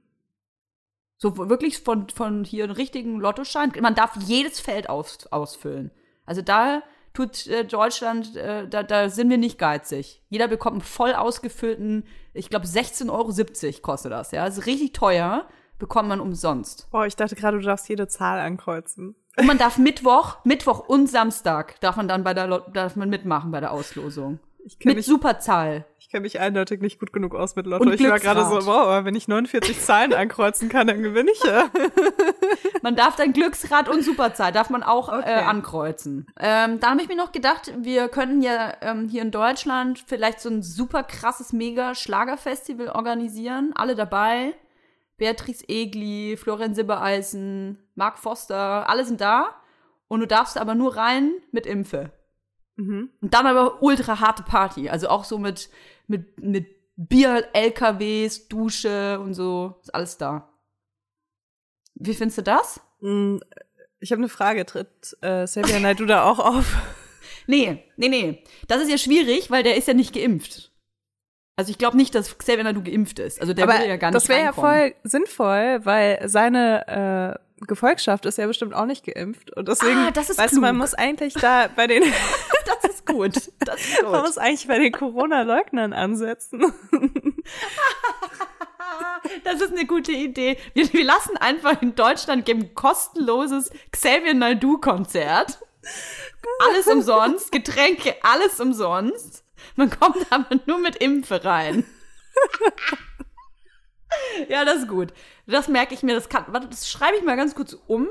So wirklich von, von hier einen richtigen Lottoschein. Man darf jedes Feld aus, ausfüllen. Also da tut äh, Deutschland, äh, da, da sind wir nicht geizig. Jeder bekommt einen voll ausgefüllten, ich glaube sechzehn Euro siebzig kostet das. Ja, das ist richtig teuer, bekommt man umsonst. Oh, ich dachte gerade, du darfst jede Zahl ankreuzen. Und man darf Mittwoch, Mittwoch und Samstag darf man dann bei der Lot- darf man mitmachen bei der Auslosung. Ich kenn mit mich, Superzahl. Ich kenne mich eindeutig nicht gut genug aus mit Lotto. Und ich war gerade so, wow, wenn ich neunundvierzig Zahlen ankreuzen kann, dann gewinne ich ja. Man darf dann Glücksrad und Superzahl, darf man auch okay. äh, ankreuzen. Ähm, da habe ich mir noch gedacht, wir könnten ja ähm, hier in Deutschland vielleicht so ein super krasses Mega-Schlagerfestival organisieren. Alle dabei. Beatrice Egli, Florian Silbereisen, Mark Foster, alle sind da. Und du darfst aber nur rein mit Impfe. Mhm. Und dann aber ultra harte Party. Also auch so mit, mit, mit Bier-L K Ws, Dusche und so. Ist alles da. Wie findest du das? Ich habe eine Frage. Tritt äh, Xavier Naidoo da auch auf? Nee, nee, nee. Das ist ja schwierig, weil der ist ja nicht geimpft. Also ich glaube nicht, dass Xavier Naidoo geimpft ist. Also der aber würde ja gar nicht das wäre ja reinkommen. voll sinnvoll, weil seine äh, Gefolgschaft ist ja bestimmt auch nicht geimpft. Und deswegen, ah, das ist weißt klug. du, man muss eigentlich da bei den Das ist gut. Das ist gut. Man muss eigentlich bei den Corona-Leugnern ansetzen. Das ist eine gute Idee. Wir, wir lassen einfach in Deutschland geben kostenloses Xavier Naidoo-Konzert. Alles umsonst, Getränke, alles umsonst. Man kommt aber nur mit Impfe rein. Ja, das ist gut. Das merke ich mir. Das kann, warte, das schreibe ich mal ganz kurz um.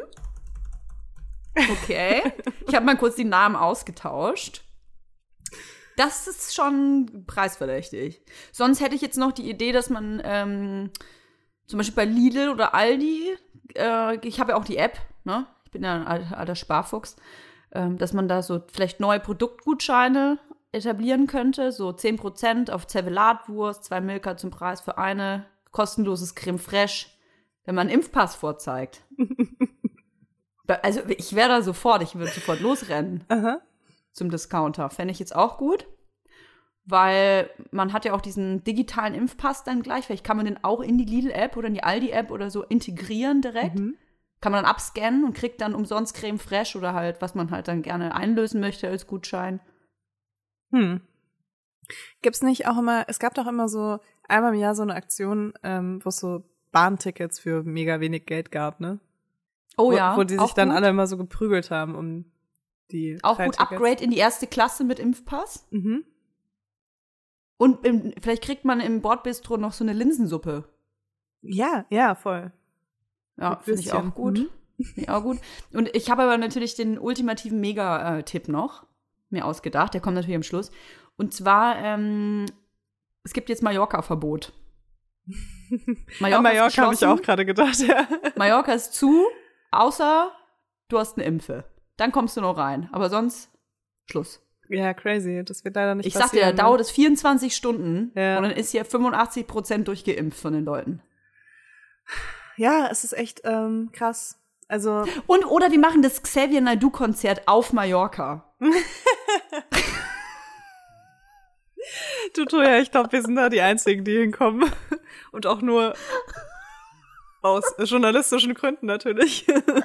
Okay. Ich habe mal kurz die Namen ausgetauscht. Das ist schon preisverdächtig. Sonst hätte ich jetzt noch die Idee, dass man ähm, zum Beispiel bei Lidl oder Aldi, äh, ich habe ja auch die App, ne? Ich bin ja ein alter Sparfuchs, ähm, dass man da so vielleicht neue Produktgutscheine etablieren könnte, so zehn Prozent auf Zervelatwurst, zwei Milka zum Preis für eine, kostenloses Creme Fraiche, wenn man einen Impfpass vorzeigt. Also ich wäre da sofort, ich würde sofort losrennen Aha. zum Discounter. Fände ich jetzt auch gut, weil man hat ja auch diesen digitalen Impfpass dann gleich. Vielleicht kann man den auch in die Lidl-App oder in die Aldi-App oder so integrieren direkt. Mhm. Kann man dann abscannen und kriegt dann umsonst Creme Fraiche oder halt, was man halt dann gerne einlösen möchte als Gutschein. Hm. Gibt's nicht auch immer, es gab doch immer so einmal im Jahr so eine Aktion, ähm, wo es so Bahntickets für mega wenig Geld gab, ne? Oh wo, ja. Wo die sich dann gut. alle immer so geprügelt haben um die Auch gut, Upgrade in die erste Klasse mit Impfpass. Mhm. Und im, vielleicht kriegt man im Bordbistro noch so eine Linsensuppe. Ja, ja, voll. Ja, finde ich auch gut. Mhm. Finde ich auch gut. Und ich habe aber natürlich den ultimativen Mega-Tipp noch mir ausgedacht. Der kommt natürlich am Schluss. Und zwar, ähm, es gibt jetzt Mallorca-Verbot. Mallorca, An Mallorca habe ich auch gerade gedacht, ja. Mallorca ist zu, außer du hast eine Impfe. Dann kommst du noch rein. Aber sonst Schluss. Ja, crazy. Das wird leider nicht ich passieren. Ich sagte, da dauert es vierundzwanzig Stunden ja. und dann ist hier fünfundachtzig Prozent durchgeimpft von den Leuten. Ja, es ist echt ähm, krass. Also und oder wir machen das Xavier Naidoo-Konzert auf Mallorca. Du, Toja, ich glaube, wir sind da die Einzigen, die hinkommen. Und auch nur aus journalistischen Gründen natürlich.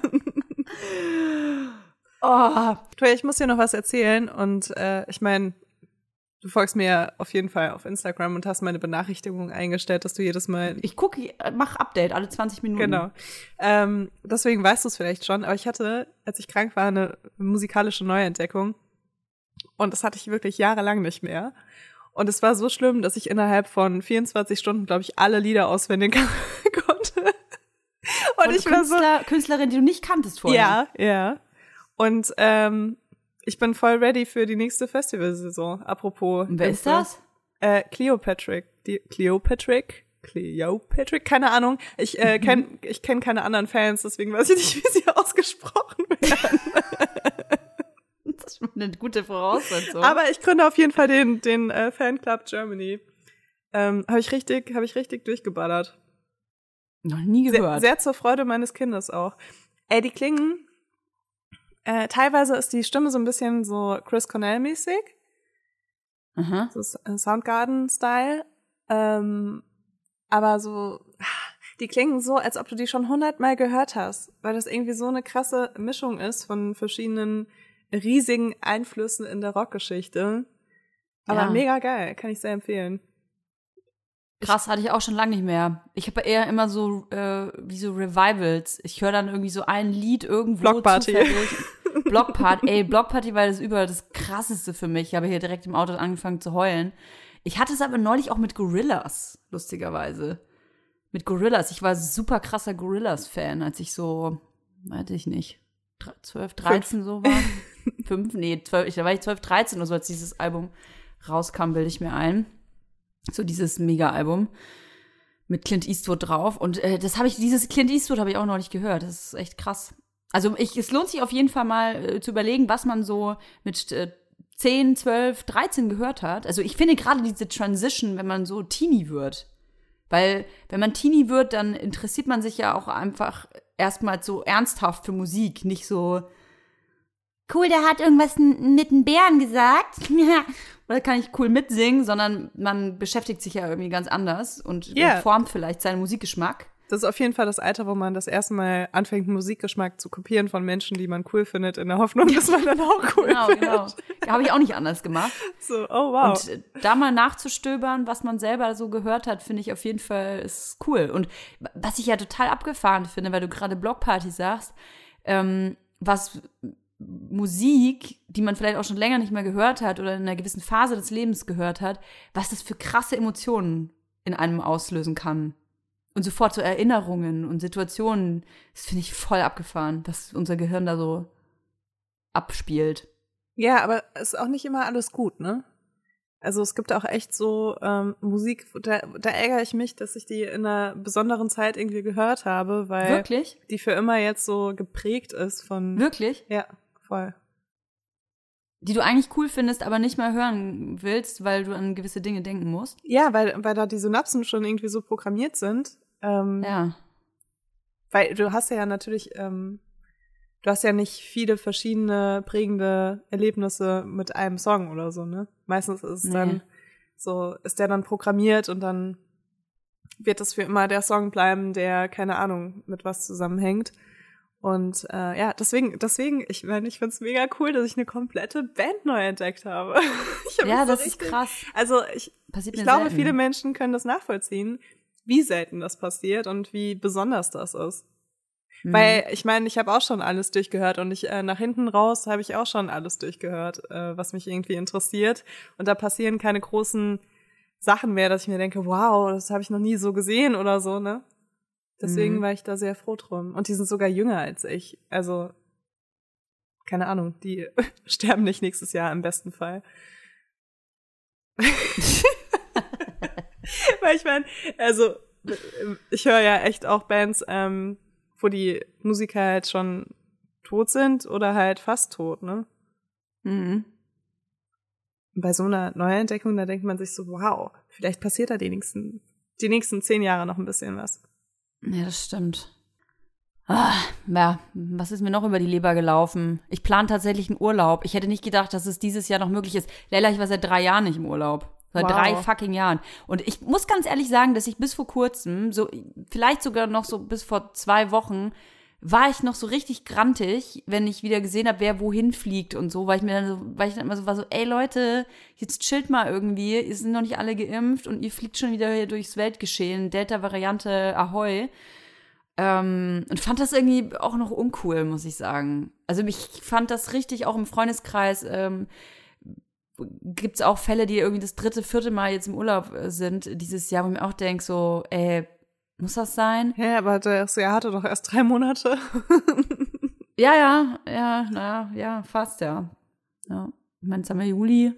Oh, Toja, ich muss dir noch was erzählen. Und äh, ich meine, du folgst mir ja auf jeden Fall auf Instagram und hast meine Benachrichtigung eingestellt, dass du jedes Mal… Ich gucke, mach Update alle zwanzig Minuten. Genau. Ähm, deswegen weißt du es vielleicht schon. Aber ich hatte, als ich krank war, eine musikalische Neuentdeckung. Und das hatte ich wirklich jahrelang nicht mehr. Und es war so schlimm, dass ich innerhalb von vierundzwanzig Stunden, glaube ich, alle Lieder auswendig konnte. Und von ich war Künstler, so Künstlerin, die du nicht kanntest vorher. Ja, ja. Und ähm, ich bin voll ready für die nächste Festivalsaison. Apropos. Und wer ist das? Äh, Cleopatrick. Die Cleopatrick? Cleopatrick? Keine Ahnung. Ich äh, kenn, ich kenn keine anderen Fans, deswegen weiß ich nicht, wie sie ausgesprochen werden. Das ist schon eine gute Voraussetzung. Aber ich gründe auf jeden Fall den, den äh, Fanclub Germany. Ähm, habe ich richtig, habe ich richtig durchgeballert. Noch nie gehört. Sehr, sehr zur Freude meines Kindes auch. Ey, die klingen, äh, teilweise ist die Stimme so ein bisschen so Chris Cornell-mäßig. Aha. So Soundgarden-Style. Ähm, aber so, die klingen so, als ob du die schon hundertmal gehört hast. Weil das irgendwie so eine krasse Mischung ist von verschiedenen riesigen Einflüssen in der Rockgeschichte. Aber ja. mega geil, kann ich sehr empfehlen. Krass, hatte ich auch schon lange nicht mehr. Ich habe eher immer so äh, wie so Revivals. Ich höre dann irgendwie so ein Lied irgendwo Blockparty. zufällig. Blockparty. Ey, Blockparty war das überall das Krasseste für mich. Ich habe hier direkt im Auto angefangen zu heulen. Ich hatte es aber neulich auch mit Gorillaz, lustigerweise. Mit Gorillaz. Ich war super krasser Gorillaz-Fan, als ich so, weiß ich nicht, zwölf, dreizehn so war. Fünf, nee, zwölf, da war ich zwölf, dreizehn oder so, als dieses Album rauskam, bilde ich mir ein. So dieses Mega-Album mit Clint Eastwood drauf. Und äh, das habe ich, dieses Clint Eastwood habe ich auch noch nicht gehört. Das ist echt krass. Also ich, es lohnt sich auf jeden Fall mal äh, zu überlegen, was man so mit äh, zehn, zwölf, dreizehn gehört hat. Also ich finde gerade diese Transition, wenn man so Teenie wird. Weil wenn man Teenie wird, dann interessiert man sich ja auch einfach erstmal so ernsthaft für Musik. Nicht so, cool, der hat irgendwas mit einem Bären gesagt. Oder kann ich cool mitsingen, sondern man beschäftigt sich ja irgendwie ganz anders und yeah. formt vielleicht seinen Musikgeschmack. Das ist auf jeden Fall das Alter, wo man das erste Mal anfängt, Musikgeschmack zu kopieren von Menschen, die man cool findet, in der Hoffnung, dass man dann auch cool genau, findet. Genau, genau. Habe ich auch nicht anders gemacht. So, oh wow. Und da mal nachzustöbern, was man selber so gehört hat, finde ich auf jeden Fall ist cool. Und was ich ja total abgefahren finde, weil du gerade Blockparty sagst, ähm, was Musik, die man vielleicht auch schon länger nicht mehr gehört hat oder in einer gewissen Phase des Lebens gehört hat, was das für krasse Emotionen in einem auslösen kann. Und sofort so Erinnerungen und Situationen, das finde ich voll abgefahren, was unser Gehirn da so abspielt. Ja, aber es ist auch nicht immer alles gut, ne? Also es gibt auch echt so ähm, Musik, da, da ärgere ich mich, dass ich die in einer besonderen Zeit irgendwie gehört habe, weil Wirklich? die für immer jetzt so geprägt ist von… Wirklich? Ja, voll. die du eigentlich cool findest, aber nicht mehr hören willst, weil du an gewisse Dinge denken musst. Ja, weil, weil da die Synapsen schon irgendwie so programmiert sind. Ähm, Ja. Weil du hast ja natürlich, ähm, du hast ja nicht viele verschiedene prägende Erlebnisse mit einem Song oder so, ne? Meistens ist es Nee. dann so, ist der dann programmiert und dann wird das für immer der Song bleiben, der, keine Ahnung, mit was zusammenhängt. Und äh, ja, deswegen, deswegen, ich meine, ich find's mega cool, dass ich eine komplette Band neu entdeckt habe. Ich hab Ja, so das ist richtig, krass. Also ich, Passiert ich mir glaube, selten. viele Menschen können das nachvollziehen, wie selten das passiert und wie besonders das ist. Mhm. Weil ich meine, ich habe auch schon alles durchgehört und ich äh, nach hinten raus habe ich auch schon alles durchgehört, äh, was mich irgendwie interessiert. Und da passieren keine großen Sachen mehr, dass ich mir denke, wow, das habe ich noch nie so gesehen oder so, ne? Deswegen Mhm. war ich da sehr froh drum. Und die sind sogar jünger als ich. Also, keine Ahnung, die sterben nicht nächstes Jahr im besten Fall. Weil ich meine, also ich höre ja echt auch Bands, ähm, wo die Musiker halt schon tot sind oder halt fast tot, ne? Mhm. Und bei so einer Neuentdeckung, da denkt man sich so, wow, vielleicht passiert da die nächsten, die nächsten zehn Jahre noch ein bisschen was. Ja, das stimmt. Ah, ja, was ist mir noch über die Leber gelaufen? Ich plane tatsächlich einen Urlaub. Ich hätte nicht gedacht, dass es dieses Jahr noch möglich ist. Leila, ich war seit drei Jahren nicht im Urlaub. Seit Wow. drei fucking Jahren. Und ich muss ganz ehrlich sagen, dass ich bis vor kurzem, so vielleicht sogar noch so bis vor zwei Wochen, war ich noch so richtig grantig, wenn ich wieder gesehen habe, wer wohin fliegt und so, weil ich mir dann so, weil ich dann immer so war so, ey Leute, jetzt chillt mal irgendwie, ihr sind noch nicht alle geimpft und ihr fliegt schon wieder hier durchs Weltgeschehen, Delta-Variante, ahoi. Ähm, und fand das irgendwie auch noch uncool, muss ich sagen. Also ich fand das richtig, auch im Freundeskreis, ähm, gibt's auch Fälle, die irgendwie das dritte, vierte Mal jetzt im Urlaub äh, sind dieses Jahr, wo ich mir auch denke, so, ey, muss das sein? Ja, aber das Jahr hatte doch erst drei Monate. Ja, ja, ja, naja, ja, fast, ja. Ja, ich meine, jetzt haben wir Juli.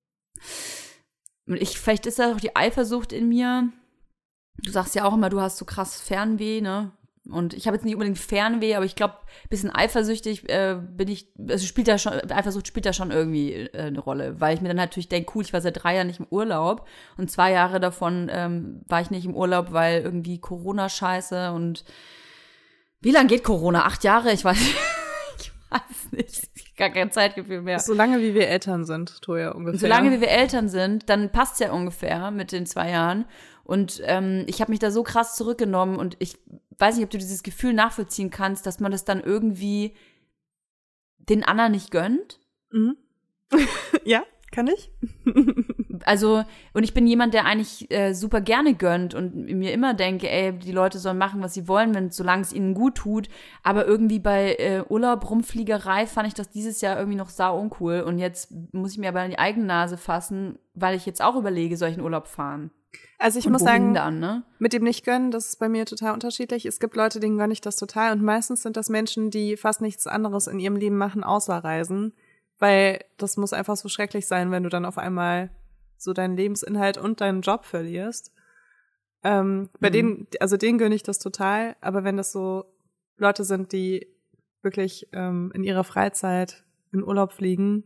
Und ich, vielleicht ist da auch die Eifersucht in mir. Du sagst ja auch immer, du hast so krass Fernweh, ne? Und ich habe jetzt nicht unbedingt Fernweh, aber ich glaube, ein bisschen eifersüchtig äh, bin ich, also spielt da schon, Eifersucht spielt da schon irgendwie äh, eine Rolle, weil ich mir dann natürlich denke, cool, ich war seit drei Jahren nicht im Urlaub und zwei Jahre davon ähm, war ich nicht im Urlaub, weil irgendwie Corona-Scheiße und wie lange geht Corona? Acht Jahre? Ich weiß, ich weiß nicht, gar kein Zeitgefühl mehr. Solange wie wir Eltern sind, Toja, ungefähr. Solange wie wir Eltern sind, dann passt's ja ungefähr mit den zwei Jahren. Und ähm, ich habe mich da so krass zurückgenommen und ich weiß nicht, ob du dieses Gefühl nachvollziehen kannst, dass man das dann irgendwie den anderen nicht gönnt. Mhm. Ja, kann ich. Also, und ich bin jemand, der eigentlich äh, super gerne gönnt und mir immer denke, ey, die Leute sollen machen, was sie wollen, wenn solange es ihnen gut tut. Aber irgendwie bei äh, Urlaub, Rumfliegerei fand ich das dieses Jahr irgendwie noch sau uncool. Und jetzt muss ich mir aber an die eigene Nase fassen, weil ich jetzt auch überlege, soll ich in Urlaub fahren? Also ich Und muss wohin sagen, dann, ne? mit dem Nicht-Gönnen, das ist bei mir total unterschiedlich. Es gibt Leute, denen gönne ich das total. Und meistens sind das Menschen, die fast nichts anderes in ihrem Leben machen, außer reisen. Weil das muss einfach so schrecklich sein, wenn du dann auf einmal so deinen Lebensinhalt und deinen Job verlierst. Ähm, bei Mhm. denen, also denen gönne ich das total. Aber wenn das so Leute sind, die wirklich ähm, in ihrer Freizeit in Urlaub fliegen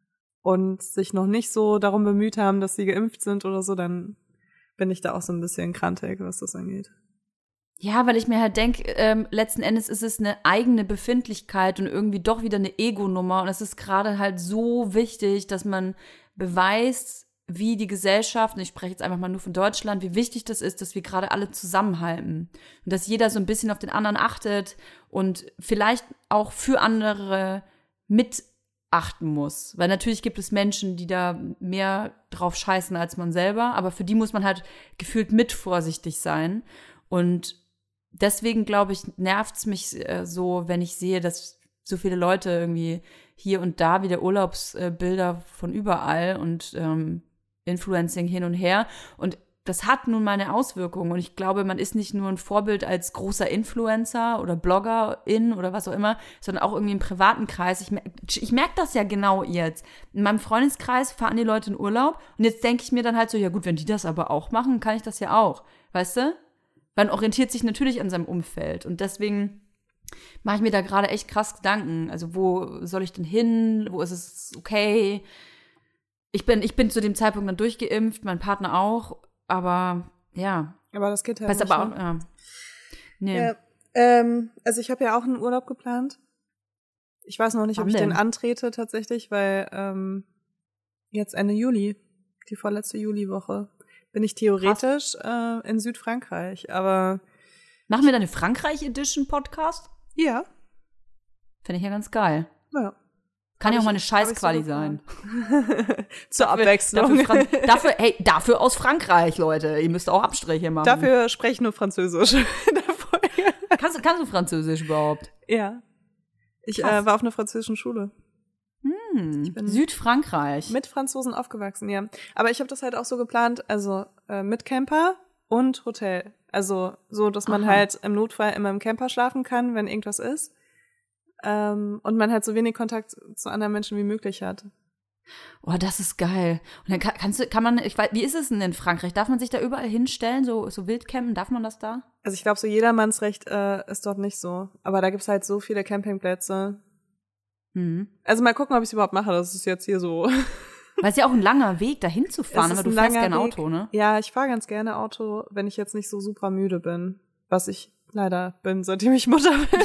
und sich noch nicht so darum bemüht haben, dass sie geimpft sind oder so, dann bin ich da auch so ein bisschen krantig, was das angeht. Ja, weil ich mir halt denke, ähm, letzten Endes ist es eine eigene Befindlichkeit und irgendwie doch wieder eine Ego-Nummer. Und es ist gerade halt so wichtig, dass man beweist, wie die Gesellschaft, und ich spreche jetzt einfach mal nur von Deutschland, wie wichtig das ist, dass wir gerade alle zusammenhalten. Und dass jeder so ein bisschen auf den anderen achtet und vielleicht auch für andere mitachten muss. Weil natürlich gibt es Menschen, die da mehr drauf scheißen als man selber, aber für die muss man halt gefühlt mit vorsichtig sein. Und deswegen, glaube ich, nervt's mich äh, so, wenn ich sehe, dass so viele Leute irgendwie hier und da wieder Urlaubsbilder äh, von überall und ähm, Influencing hin und her. Und das hat nun mal eine Auswirkung. Und ich glaube, man ist nicht nur ein Vorbild als großer Influencer oder Bloggerin oder was auch immer, sondern auch irgendwie im privaten Kreis. Ich, mer- ich merke das ja genau jetzt. In meinem Freundeskreis fahren die Leute in Urlaub und jetzt denke ich mir dann halt so, ja gut, wenn die das aber auch machen, kann ich das ja auch. Weißt du? Man orientiert sich natürlich an seinem Umfeld. Und deswegen mache ich mir da gerade echt krass Gedanken. Also wo soll ich denn hin? Wo ist es okay? Ich bin, ich bin zu dem Zeitpunkt dann durchgeimpft, mein Partner auch. Aber ja. Aber das geht halt weiß nicht. Aber auch, ja. Nee. Ja, ähm, also ich habe ja auch einen Urlaub geplant. Ich weiß noch nicht, Wann ob ich denn? den antrete tatsächlich, weil ähm, jetzt Ende Juli, die vorletzte Juliwoche, bin ich theoretisch äh, in Südfrankreich. Aber Machen wir dann eine Frankreich-Edition-Podcast? ja, Finde ich ja ganz geil. ja. Kann ja Hab auch ich- mal eine hab ich Scheißquali so sein. Zur Abwechslung. Dafür, Fran- dafür, hey, dafür aus Frankreich, Leute. Ihr müsst auch Abstriche machen. Dafür spreche ich nur Französisch. in der Folge. Kannst, du- kannst du Französisch überhaupt? Ja. Ich Krass. äh, war auf einer französischen Schule. Hm. bin- Südfrankreich. Mit Franzosen aufgewachsen, ja. Aber ich habe das halt auch so geplant, also äh, mit Camper und Hotel. Also so, dass man Aha. halt im Notfall immer im Camper schlafen kann, wenn irgendwas ist. Ähm, und man halt so wenig Kontakt zu anderen Menschen wie möglich hat. Oh, das ist geil. Und dann kann, kannst du, kann man, ich weiß, wie ist es denn in Frankreich? Darf man sich da überall hinstellen, so, so Wildcampen? Darf man das da? Also ich glaube, so jedermannsrecht äh, ist dort nicht so. Aber da gibt's halt so viele Campingplätze. Hm. Also mal gucken, ob ich es überhaupt mache. Das ist jetzt hier so. Weil es ist ja auch ein langer Weg, da hinzufahren, Es ist aber du ein fährst langer gerne Weg. Auto, ne? Ja, ich fahre ganz gerne Auto, wenn ich jetzt nicht so super müde bin. Was ich leider bin, seitdem ich Mutter bin.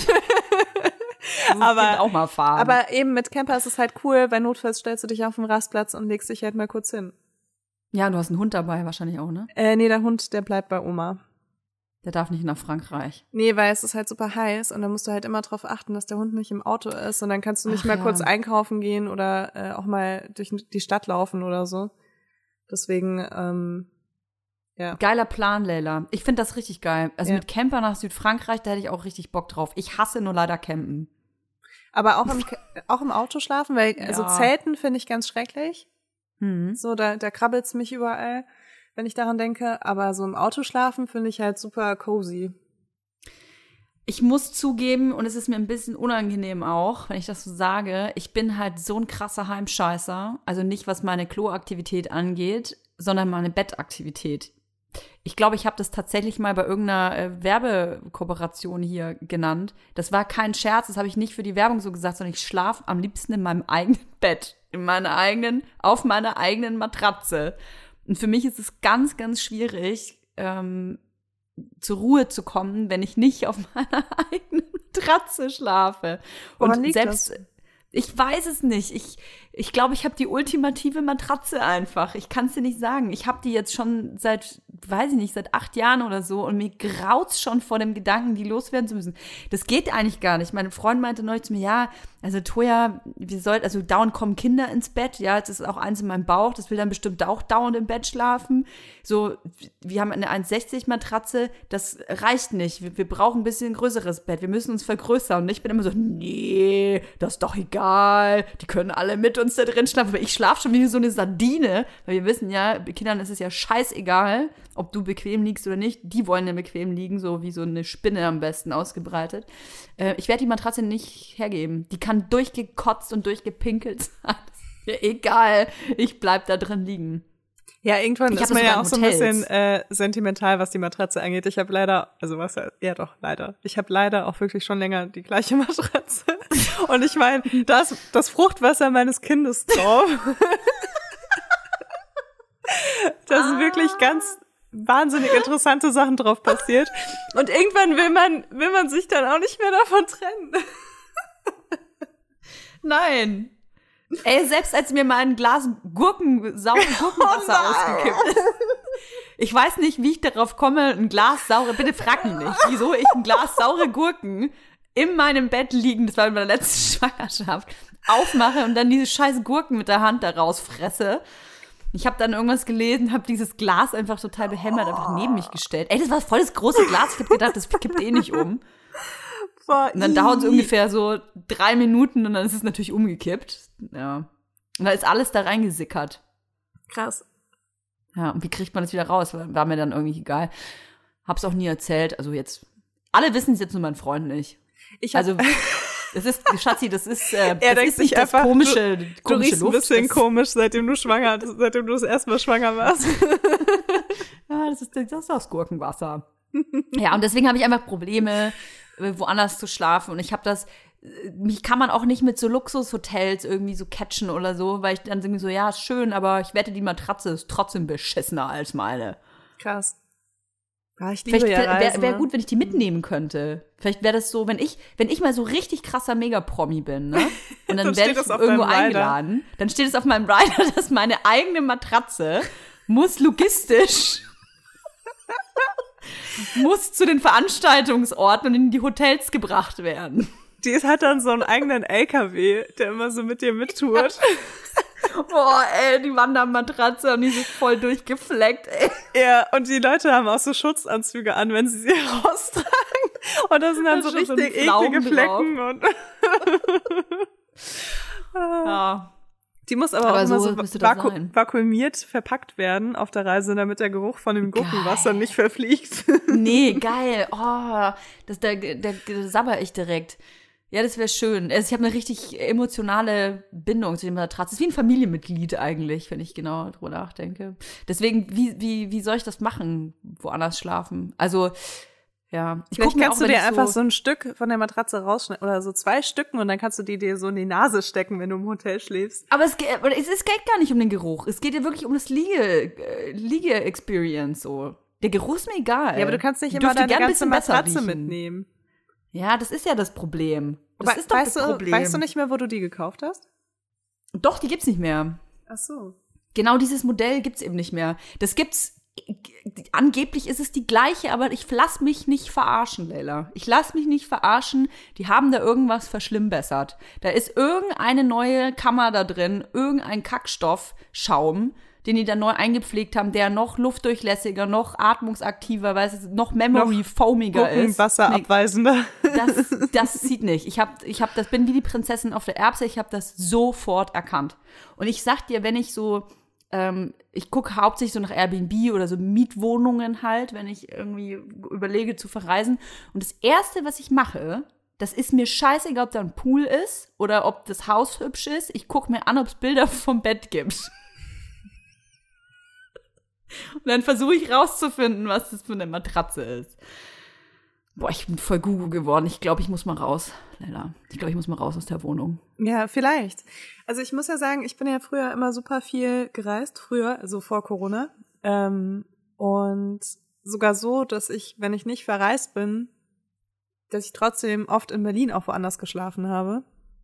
aber aber, auch mal fahren. aber eben mit Camper ist es halt cool, weil notfalls stellst du dich auf den Rastplatz und legst dich halt mal kurz hin. ja, du hast einen Hund dabei wahrscheinlich auch, ne? Äh, nee, der Hund, der bleibt bei Oma. Der darf nicht nach Frankreich. Nee, weil es ist halt super heiß und dann musst du halt immer drauf achten, dass der Hund nicht im Auto ist und dann kannst du nicht Ach, mal ja. kurz einkaufen gehen oder äh, auch mal durch die Stadt laufen oder so. Deswegen, ähm, ja. Geiler Plan, Leila. Ich finde das richtig geil. Also Ja. mit Camper nach Südfrankreich, da hätte ich auch richtig Bock drauf. Ich hasse nur leider Campen. Aber auch im, auch im Auto schlafen, weil also Ja. Zelten finde ich ganz schrecklich. Hm. So, da, da krabbelt's mich überall, wenn ich daran denke. Aber so im Auto schlafen finde ich halt super cozy. Ich muss zugeben, und es ist mir ein bisschen unangenehm auch, wenn ich das so sage, ich bin halt so ein krasser Heimscheißer. Also nicht, was meine Kloaktivität angeht, sondern meine Bettaktivität. Ich glaube, ich habe das tatsächlich mal bei irgendeiner äh, Werbekooperation hier genannt. Das war kein Scherz, das habe ich nicht für die Werbung so gesagt, sondern ich schlafe am liebsten in meinem eigenen Bett, in meiner eigenen, auf meiner eigenen Matratze. Und für mich ist es ganz, ganz schwierig, ähm, zur Ruhe zu kommen, wenn ich nicht auf meiner eigenen Matratze schlafe. Woran Und liegt selbst das? Ich weiß es nicht. Ich ich glaube, ich habe die ultimative Matratze einfach. Ich kann es dir nicht sagen. Ich habe die jetzt schon seit, weiß ich nicht, seit acht Jahren oder so und mir graut's schon vor dem Gedanken, die loswerden zu müssen. Das geht eigentlich gar nicht. Mein Freund meinte neulich zu mir, ja, also Toja, wir sollten, also dauernd kommen Kinder ins Bett, ja, das ist auch eins in meinem Bauch, das will dann bestimmt auch dauernd im Bett schlafen. So, wir haben eine eins sechzig Matratze, das reicht nicht. Wir, wir brauchen ein bisschen größeres Bett, wir müssen uns vergrößern. Und ich bin immer so, nee, das ist doch egal, die können alle mit uns da drin schlafen. Aber ich schlafe schon wie so eine Sardine, weil wir wissen ja, Kindern ist es ja scheißegal, ob du bequem liegst oder nicht. Die wollen ja bequem liegen, so wie so eine Spinne am besten ausgebreitet. Äh, ich werde die Matratze nicht hergeben. Die kann durchgekotzt und durchgepinkelt sein. Ja, egal, ich bleib da drin liegen. Ja, irgendwann Ich hab ist man das ja sogar auch in so ein Hotels. bisschen äh, sentimental, was die Matratze angeht. Ich habe leider, also was, ja doch, leider. Ich habe leider auch wirklich schon länger die gleiche Matratze. Und ich meine, da ist das Fruchtwasser meines Kindes drauf. Da sind wirklich ganz wahnsinnig interessante Sachen drauf passiert. Und irgendwann will man, will man sich dann auch nicht mehr davon trennen. Nein. Ey, selbst als mir mal ein Glas Gurken, saure Gurkenwasser Oh ausgekippt ist. Ich weiß nicht, wie ich darauf komme, ein Glas saure, bitte frag mich nicht, wieso ich ein Glas saure Gurken in meinem Bett liegen, das war in meiner letzten Schwangerschaft, aufmache und dann diese scheiß Gurken mit der Hand da rausfresse. Ich habe dann irgendwas gelesen, habe dieses Glas einfach total behämmert einfach neben mich gestellt. Ey, das war voll das große Glas. Ich habe gedacht, das kippt eh nicht um. Und dann dauert es ungefähr so drei Minuten und dann ist es natürlich umgekippt. Ja. Und dann ist alles da reingesickert. Krass. Ja, und wie kriegt man das wieder raus? War mir dann irgendwie egal. Hab's auch nie erzählt. Also jetzt, alle wissen es jetzt, nur mein Freund nicht. Ich hab, Also, das ist, Schatzi, das ist, äh, Er das denkt ist nicht sich das einfach, komische, du komische riechst Luft. ein bisschen das, komisch, seitdem du schwanger, seitdem du das erste Mal schwanger warst. ja, das ist, das ist das Gurkenwasser. Ja, und deswegen habe ich einfach Probleme, woanders zu schlafen. Und ich habe das, mich kann man auch nicht mit so Luxushotels irgendwie so catchen oder so, weil ich dann irgendwie so, ja, ist schön, aber ich wette, die Matratze ist trotzdem beschissener als meine. Krass. Ja, ich liebe Vielleicht ja Reisen, wäre wär ne? gut, wenn ich die mitnehmen könnte. Vielleicht wäre das so, wenn ich, wenn ich mal so richtig krasser Megapromi bin, ne? Und dann, dann werde ich irgendwo eingeladen, dann steht es auf meinem Rider, dass meine eigene Matratze muss logistisch muss zu den Veranstaltungsorten und in die Hotels gebracht werden. Die hat dann so einen eigenen L K W, der immer so mit dir mittourt. Boah, ey, die Wandermatratze und die sind voll durchgefleckt, ey. Ja, und die Leute haben auch so Schutzanzüge an, wenn sie sie raustragen. Und da sind dann so richtig so eklige Flecken. Und ja. Die muss aber, aber auch so immer so vaku- vakuumiert verpackt werden auf der Reise, damit der Geruch von dem Gurkenwasser nicht verfliegt. Nee, geil. Oh, das, da, da, da sabber ich direkt. Ja, das wäre schön. Also ich habe eine richtig emotionale Bindung zu dem Matratze. Das ist wie ein Familienmitglied eigentlich, wenn ich genau drüber nachdenke. Deswegen, wie, wie, wie soll ich das machen, woanders schlafen? Also, ja. Ich Vielleicht mir kannst auch, du dir so einfach so ein Stück von der Matratze rausschneiden oder so zwei Stücken und dann kannst du die dir so in die Nase stecken, wenn du im Hotel schläfst. Aber es, geht, es, es geht gar nicht um den Geruch. Es geht ja wirklich um das Liege, Liege-Experience so. Der Geruch ist mir egal. Ja, aber du kannst nicht immer deine ganze Matratze mitnehmen. Ja, das ist ja das Problem. Das aber ist doch weißt das du, Problem. Weißt du nicht mehr, wo du die gekauft hast? Doch, die gibt's nicht mehr. Ach so. Genau dieses Modell gibt's eben nicht mehr. Das gibt's, angeblich ist es die gleiche, aber ich lass mich nicht verarschen, Leila. Ich lass mich nicht verarschen. Die haben da irgendwas verschlimmbessert. Da ist irgendeine neue Kammer da drin, irgendein Kackstoff-Schaum, den die da neu eingepflegt haben, der noch luftdurchlässiger, noch atmungsaktiver, weil es noch memory-foamiger ist. Wasserabweisender. Das, das zieht nicht. Ich hab, ich hab, das bin wie die Prinzessin auf der Erbse, ich habe das sofort erkannt. Und ich sag dir, wenn ich so, ähm, ich gucke hauptsächlich so nach Airbnb oder so Mietwohnungen halt, wenn ich irgendwie überlege zu verreisen. Und das Erste, was ich mache, das ist mir scheißegal, ob da ein Pool ist oder ob das Haus hübsch ist. Ich gucke mir an, ob es Bilder vom Bett gibt. Und dann versuche ich rauszufinden, was das für eine Matratze ist. Boah, ich bin voll Gugu geworden. Ich glaube, ich muss mal raus, Leila. Ich glaube, ich muss mal raus aus der Wohnung. Ja, vielleicht. Also ich muss ja sagen, ich bin ja früher immer super viel gereist. Früher, also vor Corona. Ähm, und sogar so, dass ich, wenn ich nicht verreist bin, dass ich trotzdem oft in Berlin auch woanders geschlafen habe.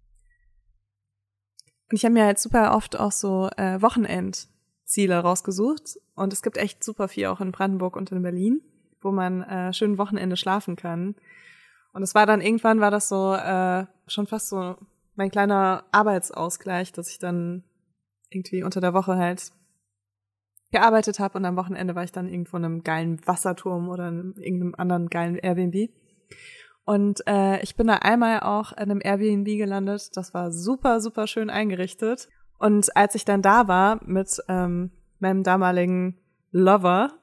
Und ich habe mir halt super oft auch so äh, Wochenendziele rausgesucht. Und es gibt echt super viel auch in Brandenburg und in Berlin, wo man äh, schön Wochenende schlafen kann. Und es war dann irgendwann, war das so äh, schon fast so mein kleiner Arbeitsausgleich, dass ich dann irgendwie unter der Woche halt gearbeitet habe und am Wochenende war ich dann irgendwo in einem geilen Wasserturm oder in irgendeinem anderen geilen Airbnb. Und äh, ich bin da einmal auch in einem Airbnb gelandet, das war super, super schön eingerichtet. Und als ich dann da war mit ähm, meinem damaligen Lover,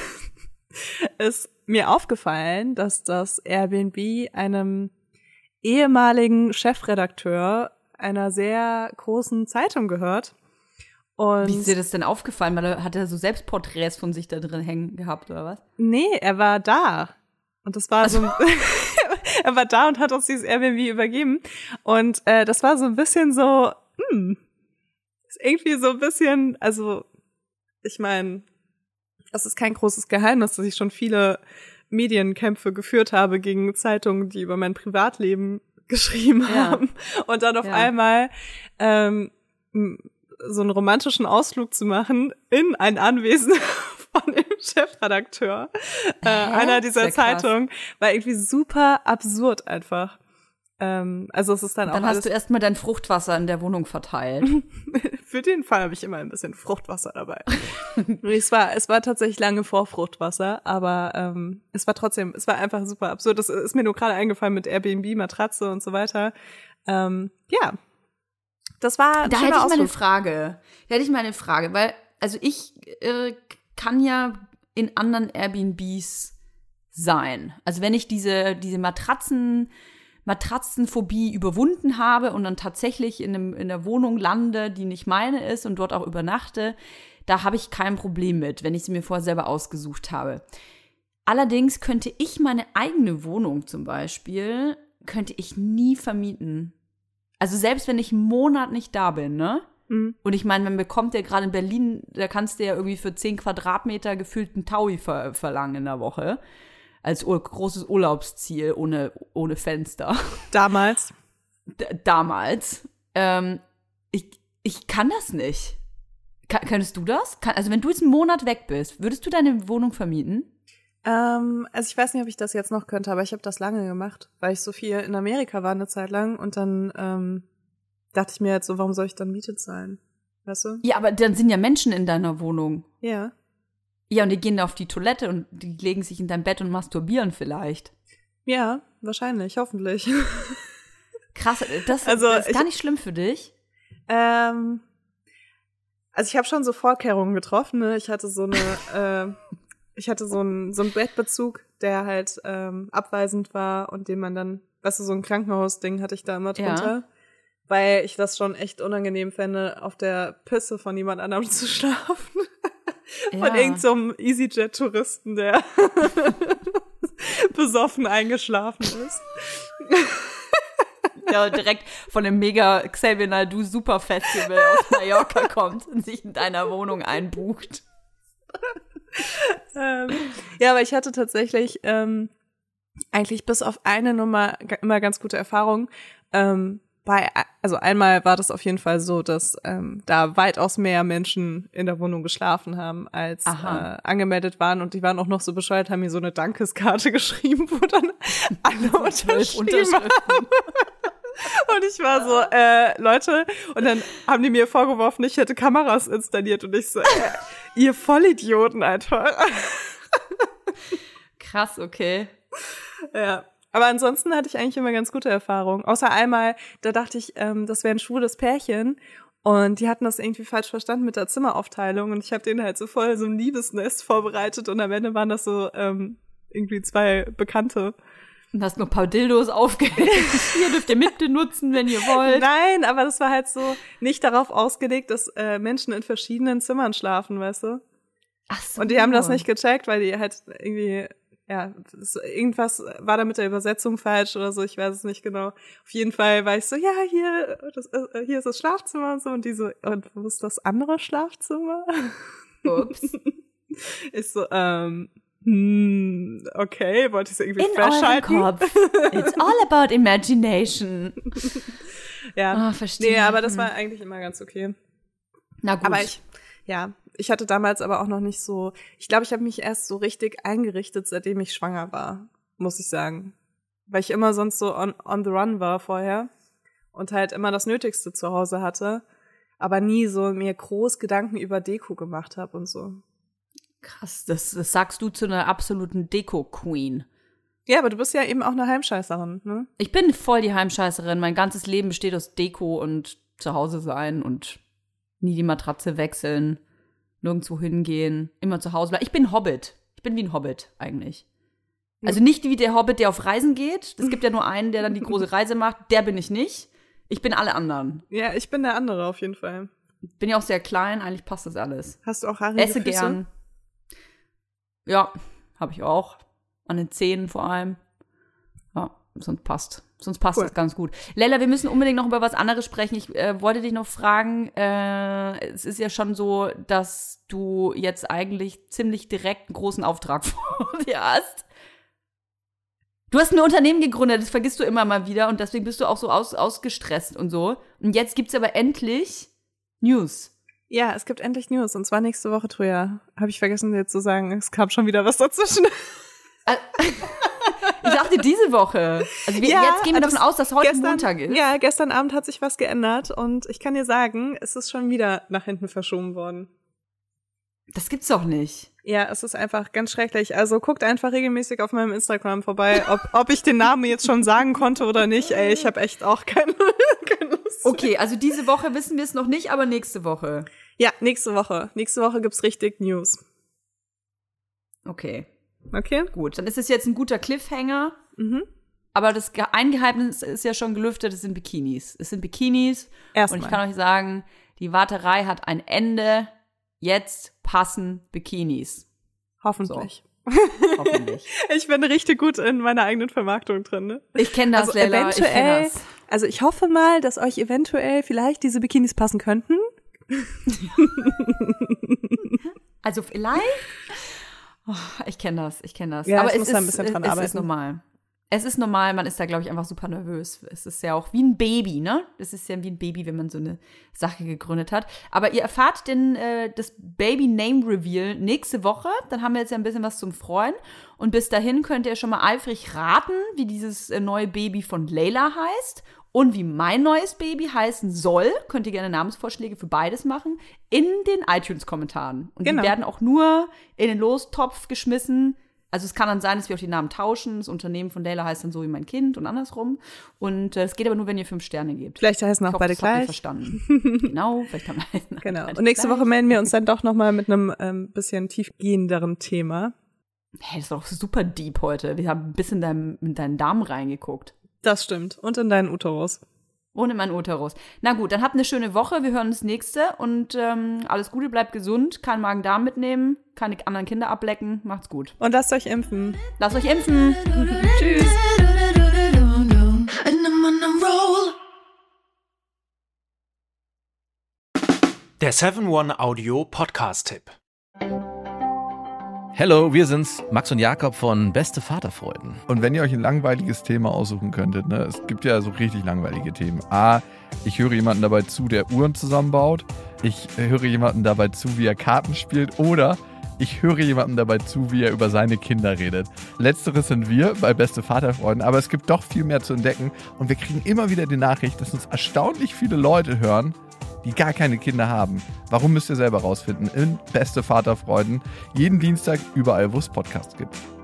ist mir aufgefallen, dass das Airbnb einem ehemaligen Chefredakteur einer sehr großen Zeitung gehört. Und wie ist dir das denn aufgefallen? Weil er, hat er so Selbstporträts von sich da drin hängen gehabt, oder was? Nee, er war da. Und das war also, so er war da und hat uns dieses Airbnb übergeben. Und äh, das war so ein bisschen so, hm, ist irgendwie so ein bisschen, also ich meine, es ist kein großes Geheimnis, dass ich schon viele Medienkämpfe geführt habe gegen Zeitungen, die über mein Privatleben geschrieben ja. haben. Und dann auf ja. einmal ähm, so einen romantischen Ausflug zu machen in ein Anwesen von dem Chefredakteur äh, einer dieser Zeitungen, war irgendwie super absurd einfach. Ähm, also es ist dann, dann auch hast du erstmal dein Fruchtwasser in der Wohnung verteilt. Für den Fall habe ich immer ein bisschen Fruchtwasser dabei. es war es war tatsächlich lange vor Fruchtwasser, aber ähm, es war trotzdem, es war einfach super absurd. Das ist mir nur gerade eingefallen mit Airbnb, Matratze und so weiter. Ähm, ja, das war ein Da hätte ich Ausflug. mal eine Frage. Da hätte ich mal eine Frage, weil also ich äh, kann ja in anderen Airbnbs sein. Also wenn ich diese diese Matratzen Matratzenphobie überwunden habe und dann tatsächlich in, einem, in einer Wohnung lande, die nicht meine ist und dort auch übernachte, da habe ich kein Problem mit, wenn ich sie mir vorher selber ausgesucht habe. Allerdings könnte ich meine eigene Wohnung zum Beispiel, könnte ich nie vermieten. Also selbst wenn ich einen Monat nicht da bin, ne? Mhm. Und ich meine, man bekommt ja gerade in Berlin, da kannst du ja irgendwie für zehn Quadratmeter gefühlt einen Taui ver- verlangen in der Woche. Als ur- großes Urlaubsziel ohne, ohne Fenster. Damals. D- damals. Ähm, ich, ich kann das nicht. Kann, könntest du das? Kann, also wenn du jetzt einen Monat weg bist, würdest du deine Wohnung vermieten? Ähm, also ich weiß nicht, ob ich das jetzt noch könnte, aber ich habe das lange gemacht, weil ich so viel in Amerika war eine Zeit lang und dann ähm, dachte ich mir jetzt so, warum soll ich dann Miete zahlen? Weißt du? Ja, aber dann sind ja Menschen in deiner Wohnung. Ja. Ja, und die gehen auf die Toilette und die legen sich in dein Bett und masturbieren vielleicht. Ja, wahrscheinlich, hoffentlich. Krass, das, also, das ist gar ich, nicht schlimm für dich? Ähm, also ich habe schon so Vorkehrungen getroffen, ne? Ich hatte so eine, äh, ich hatte so einen so einen Bettbezug, der halt ähm, abweisend war und den man dann, weißt du, so ein Krankenhausding hatte ich da immer drunter. Ja. Weil ich das schon echt unangenehm fände, auf der Pisse von jemand anderem zu schlafen. Von ja. irgend so einem EasyJet-Touristen, der besoffen eingeschlafen ist. Der direkt von einem mega Xavier Naidoo Superfestival aus Mallorca kommt und sich in deiner Wohnung einbucht. ähm, ja, aber ich hatte tatsächlich ähm, eigentlich bis auf eine Nummer immer ganz gute Erfahrungen. Ähm, bei, also einmal war das auf jeden Fall so, dass ähm, da weitaus mehr Menschen in der Wohnung geschlafen haben, als äh, angemeldet waren. Und die waren auch noch so bescheuert, haben mir so eine Dankeskarte geschrieben, wo dann alle unterschrieben haben. Und ich war so, äh, Leute, und dann haben die mir vorgeworfen, ich hätte Kameras installiert. Und ich so, äh, ihr Vollidioten einfach. Krass, okay. Ja. Aber ansonsten hatte ich eigentlich immer ganz gute Erfahrungen. Außer einmal, da dachte ich, ähm, das wäre ein schwules Pärchen. Und die hatten das irgendwie falsch verstanden mit der Zimmeraufteilung. Und ich habe denen halt so voll so ein Liebesnest vorbereitet. Und am Ende waren das so ähm, irgendwie zwei Bekannte. Und hast nur ein paar Dildos aufgehängt. Hier dürft ihr mit benutzen, wenn ihr wollt. Nein, aber das war halt so nicht darauf ausgelegt, dass äh, Menschen in verschiedenen Zimmern schlafen, weißt du? Ach so. Und die haben das nicht gecheckt, weil die halt irgendwie... Ja, irgendwas war da mit der Übersetzung falsch oder so, ich weiß es nicht genau. Auf jeden Fall war ich so, ja, hier, das, hier ist das Schlafzimmer und so. Und die so, und wo ist das andere Schlafzimmer? Ups. Ich so, ähm, hm, okay, wollte ich so irgendwie In fresh halten. Kopf. It's all about imagination. Ja, oh, verstehe. Nee, aber das war eigentlich immer ganz okay. Na gut. Aber ich, ja, ich hatte damals aber auch noch nicht so, ich glaube, ich habe mich erst so richtig eingerichtet, seitdem ich schwanger war, muss ich sagen. Weil ich immer sonst so on, on the run war vorher und halt immer das Nötigste zu Hause hatte, aber nie so mir groß Gedanken über Deko gemacht habe und so. Krass, das, das sagst du zu einer absoluten Deko-Queen. Ja, aber du bist ja eben auch eine Heimscheißerin, ne? Ich bin voll die Heimscheißerin. Mein ganzes Leben besteht aus Deko und zu Hause sein und nie die Matratze wechseln. Nirgendwo hingehen, immer zu Hause bleiben. Ich bin Hobbit. Ich bin wie ein Hobbit eigentlich. Also nicht wie der Hobbit, der auf Reisen geht. Es gibt ja nur einen, der dann die große Reise macht. Der bin ich nicht. Ich bin alle anderen. Ja, ich bin der andere auf jeden Fall. Bin ja auch sehr klein, eigentlich passt das alles. Hast du auch haarige Esse Füße? gern. Ja, habe ich auch. An den Zähnen vor allem. Ja, sonst passt. Sonst passt cool. Das ganz gut. Leila, wir müssen unbedingt noch über was anderes sprechen. Ich äh, wollte dich noch fragen, äh, es ist ja schon so, dass du jetzt eigentlich ziemlich direkt einen großen Auftrag vor dir hast. Du hast ein Unternehmen gegründet, das vergisst du immer mal wieder und deswegen bist du auch so aus, ausgestresst und so. Und jetzt gibt's aber endlich News. Ja, es gibt endlich News und zwar nächste Woche, Troja. Habe ich vergessen dir zu sagen, es kam schon wieder was dazwischen. Ich dachte diese Woche. Also wir, ja, jetzt gehen wir das davon aus, dass heute gestern, Montag ist. Ja, gestern Abend hat sich was geändert und ich kann dir sagen, es ist schon wieder nach hinten verschoben worden. Das gibt's doch nicht. Ja, es ist einfach ganz schrecklich. Also guckt einfach regelmäßig auf meinem Instagram vorbei, ob, ob ich den Namen jetzt schon sagen konnte oder nicht. Ey, ich habe echt auch keine, keine Lust. Okay, also diese Woche wissen wir es noch nicht, aber nächste Woche. Ja, nächste Woche. Nächste Woche gibt's richtig News. Okay. Okay. Gut, dann ist es jetzt ein guter Cliffhanger. Mhm. Aber das ein Geheimnis ist ja schon gelüftet, es sind Bikinis. Es sind Bikinis. Erstmal. Und ich kann euch sagen, die Warterei hat ein Ende. Jetzt passen Bikinis. Hoffentlich. So. Hoffentlich. Ich bin richtig gut in meiner eigenen Vermarktung drin, ne? Ich kenne das, also Leila, ich kenn das. Also ich hoffe mal, dass euch eventuell vielleicht diese Bikinis passen könnten. Also vielleicht? Oh, ich kenne das, ich kenne das. Ja, aber ich es muss ist, da ein bisschen dran es arbeiten. ist normal. Es ist normal, man ist da, glaube ich, einfach super nervös. Es ist ja auch wie ein Baby, ne? Es ist ja wie ein Baby, wenn man so eine Sache gegründet hat. Aber ihr erfahrt den, äh, das Baby-Name-Reveal nächste Woche. Dann haben wir jetzt ja ein bisschen was zum Freuen. Und bis dahin könnt ihr schon mal eifrig raten, wie dieses äh, neue Baby von Leila heißt. Und wie mein neues Baby heißen soll. Könnt ihr gerne Namensvorschläge für beides machen. In den iTunes-Kommentaren. Und Genau. die werden auch nur in den Lostopf geschmissen. Also es kann dann sein, dass wir auch die Namen tauschen. Das Unternehmen von Leila heißt dann so wie mein Kind und andersrum. Und es äh, geht aber nur, wenn ihr fünf Sterne gebt. Vielleicht heißen auch ich hoffe, beide das habt ihr gleich. verstanden. Genau, vielleicht haben wir Genau. beide Und nächste gleich. Woche melden wir uns dann doch nochmal mit einem ähm, bisschen tiefgehenderen Thema. Hey, das ist doch super deep heute. Wir haben ein bisschen in, deinem, in deinen Darm reingeguckt. Das stimmt. Und in deinen Uterus. Ohne meinen Uterus. Na gut, dann habt eine schöne Woche. Wir hören uns nächste. Und ähm, alles Gute, bleibt gesund. Kein Magen-Darm mitnehmen. Keine anderen Kinder ablecken. Macht's gut. Und lasst euch impfen. Lasst euch impfen. Tschüss. Der seven one Audio Podcast-Tipp. Hallo, wir sind's, Max und Jakob von Beste Vaterfreuden. Und wenn ihr euch ein langweiliges Thema aussuchen könntet, ne, es gibt ja so richtig langweilige Themen. A, ich höre jemanden dabei zu, der Uhren zusammenbaut. Ich höre jemanden dabei zu, wie er Karten spielt. Oder ich höre jemanden dabei zu, wie er über seine Kinder redet. Letzteres sind wir bei Beste Vaterfreuden, aber es gibt doch viel mehr zu entdecken. Und wir kriegen immer wieder die Nachricht, dass uns erstaunlich viele Leute hören, die gar keine Kinder haben. Warum, müsst ihr selber rausfinden in Beste Vaterfreuden. Jeden Dienstag überall, wo es Podcasts gibt.